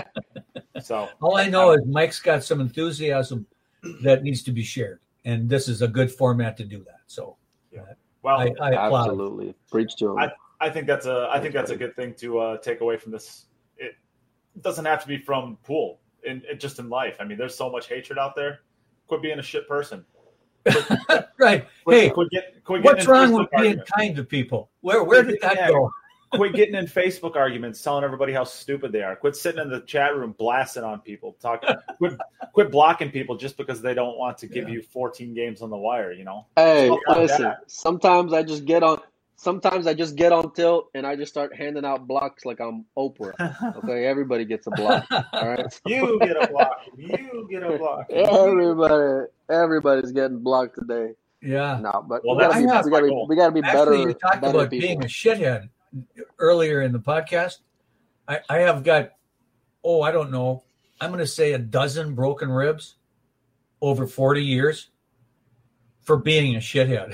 So all I know is Mike's got some enthusiasm that needs to be shared, and this is a good format to do that. So, yeah. Well, I, I applaud. Absolutely, preach to him. I, I think that's a I think that's a good thing to uh, take away from this. It doesn't have to be from pool, in, in just in life. I mean, there's so much hatred out there. Quit being a shit person. Quit, right. Quit, hey, quit get, quit what's wrong with Facebook being arguments. kind to people? Where where did that Yeah. go? Quit getting in Facebook arguments, telling everybody how stupid they are. Quit sitting in the chat room blasting on people. Talking. Quit, quit blocking people just because they don't want to give Yeah. you fourteen games on the wire. You know. Hey, Stuff like listen. that. Sometimes I just get on. Sometimes I just get on tilt and I just start handing out blocks like I'm Oprah. Okay, everybody gets a block. All right. You get a block. You get a block. Everybody, everybody's getting blocked today. Yeah. No, but Well, we gotta that's- be, that's we gotta my be, goal. we gotta be better. Actually, you talked better about people. being a shithead earlier in the podcast. I, I have got, oh, I don't know. I'm going to say a dozen broken ribs over forty years for being a shithead.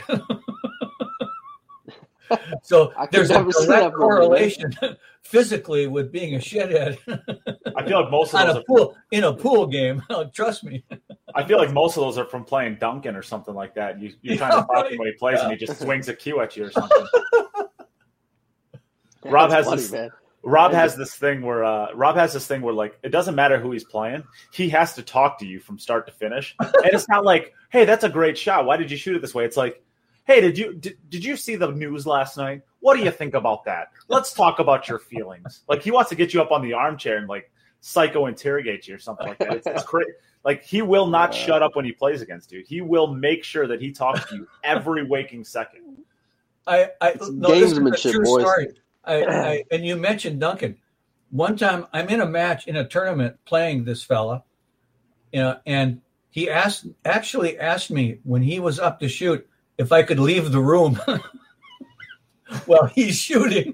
So I could there's a never see that direct from you. correlation physically with being a shithead I feel like most of on those a are pool, in a pool game. Trust me. I feel like most of those are from playing Duncan or something like that. You, you're trying Yeah, to stop right. him when he plays and he just swings a cue at you or something. Rob That's has funny, this. man. Rob has this thing where uh, Rob has this thing where like it doesn't matter who he's playing, he has to talk to you from start to finish, and it's not like, hey, that's a great shot. Why did you shoot it this way? It's like, hey, did you did, did you see the news last night? What do you think about that? Let's talk about your feelings. Like he wants to get you up on the armchair and like psycho interrogate you or something like that. It's, it's crazy. Like he will not Yeah. shut up when he plays against you. He will make sure that he talks to you every waking second. I, I It's no, this is a gamesmanship, true boys. story. I, I, and you mentioned Duncan. One time, I'm in a match in a tournament playing this fella, you know, and he asked, actually asked me when he was up to shoot if I could leave the room while he's shooting.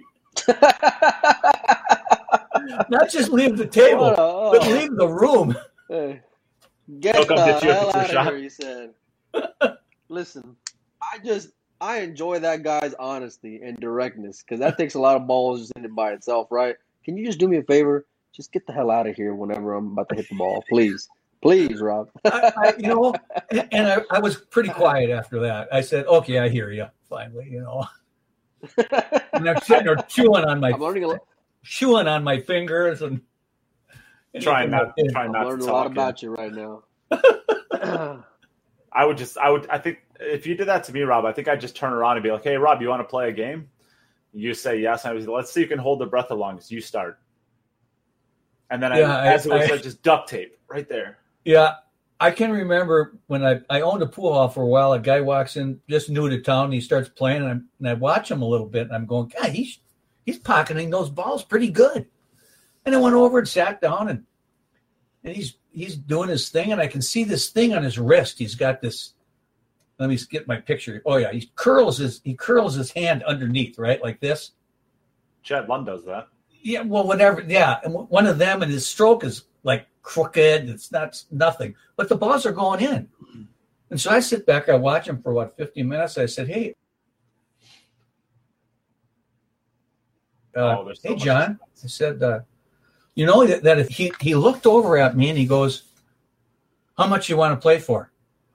Not just leave the table, What a- oh. but leave the room. Hey, get He'll come the get you if hell it's your out of shot. here, he said. Listen, I just I enjoy that guy's honesty and directness because that takes a lot of balls just in it by itself, right? Can you just do me a favor? Just get the hell out of here whenever I'm about to hit the ball, please, please, Rob. I, I, you know, and, and I, I was pretty quiet after that. I said, "Okay, I hear you." Finally, you know, and I'm sitting there chewing on my I'm learning a lot. chewing on my fingers and, and Trying not, and- trying I'm not learning to a lot talk. about you right now. I would just, I would, I think if you did that to me, Rob, I think I'd just turn around and be like, hey, Rob, you want to play a game? You say yes. And I was like, let's see who can hold their breath the longest. You start. And then Yeah, I, I- as it was I- like just duct tape right there. Yeah, I can remember when I, I owned a pool hall for a while. A guy walks in, just new to town, and he starts playing, and, I'm, and I watch him a little bit, and I'm going, God, he's he's pocketing those balls pretty good. And I went over and sat down, and and he's he's doing his thing, and I can see this thing on his wrist. He's got this. Let me get my picture. Oh yeah, he curls his he curls his hand underneath, right, like this. Chad Lund does that. Yeah, well, whatever. Yeah, and one of them, and his stroke is like crooked. It's not nothing, but the balls are going in. And so I sit back, I watch him for about fifteen minutes. I said, "Hey, uh, oh, so hey, John," I said, uh, "You know that, that if he he looked over at me and he goes, how much you want to play for?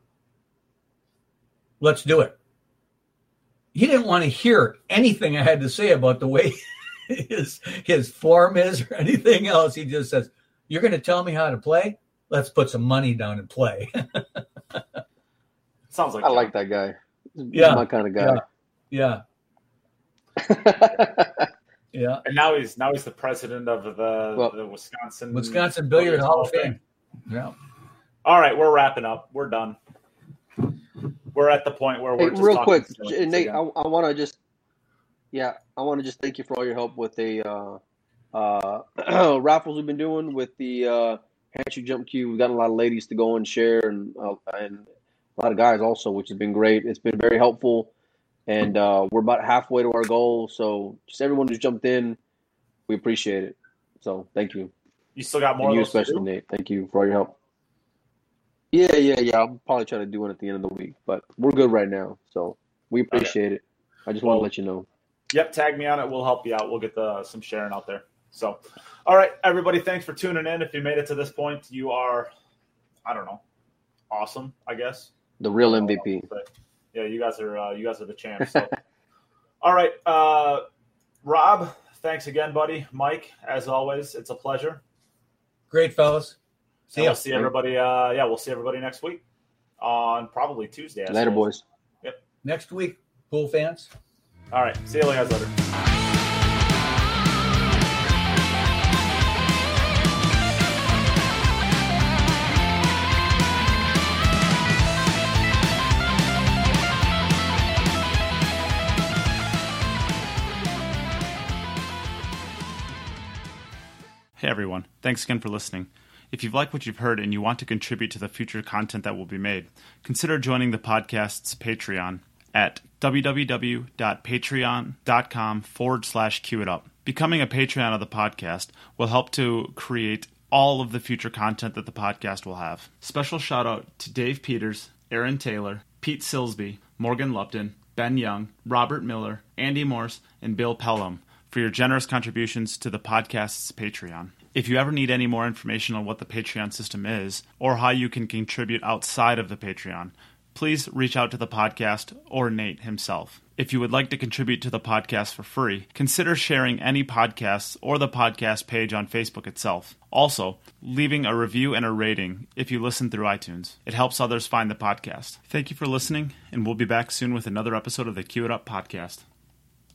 Let's do it." He didn't want to hear anything I had to say about the way his his form is or anything else. He just says, "You're going to tell me how to play? Let's put some money down and play." Sounds like I like that guy. He's Yeah, my kind of guy. Yeah, yeah, yeah. And now he's now he's the president of the, Well, the Wisconsin Wisconsin Billiard Hall of Fame. Yeah. All right, we're wrapping up. We're done. We're at the point where Hey, we're just real talking quick, silly Nate, again. I, I want to just, yeah, I want to just thank you for all your help with the uh, uh, raffles we've been doing with the uh, handshake jump cue. We've gotten a lot of ladies to go and share, and uh, and a lot of guys also, which has been great. It's been very helpful, and uh, we're about halfway to our goal. So just everyone who's jumped in, we appreciate it. So thank you. You still got more And of you those to especially, do? Nate. Thank you for all your help. Yeah, yeah, yeah. I'll probably try to do it at the end of the week, but we're good right now. So we appreciate it. I just want Well, to let you know. Yep, tag me on it. We'll help you out. We'll get the some sharing out there. So, all right, everybody, thanks for tuning in. If you made it to this point, you are, I don't know, awesome, I guess. The real M V P. But yeah, you guys are uh, you guys are the champs. So. All right, uh, Rob, thanks again, buddy. Mike, as always, it's a pleasure. Great, fellas. See And ya. we'll see everybody. Uh, yeah, we'll see everybody next week on probably Tuesday. I Later, suppose. boys. Next week, pool fans. All right, see you guys later. Hey everyone, thanks again for listening. If you've liked what you've heard and you want to contribute to the future content that will be made, consider joining the podcast's Patreon at www.patreon.com forward slash Cue It Up. Becoming a Patreon of the podcast will help to create all of the future content that the podcast will have. Special shout out to Dave Peters, Aaron Taylor, Pete Silsby, Morgan Lupton, Ben Young, Robert Miller, Andy Morse, and Bill Pelham for your generous contributions to the podcast's Patreon. If you ever need any more information on what the Patreon system is, or how you can contribute outside of the Patreon, please reach out to the podcast or Nate himself. If you would like to contribute to the podcast for free, consider sharing any podcasts or the podcast page on Facebook itself. Also, leaving a review and a rating if you listen through iTunes. It helps others find the podcast. Thank you for listening, and we'll be back soon with another episode of the Cue It Up podcast.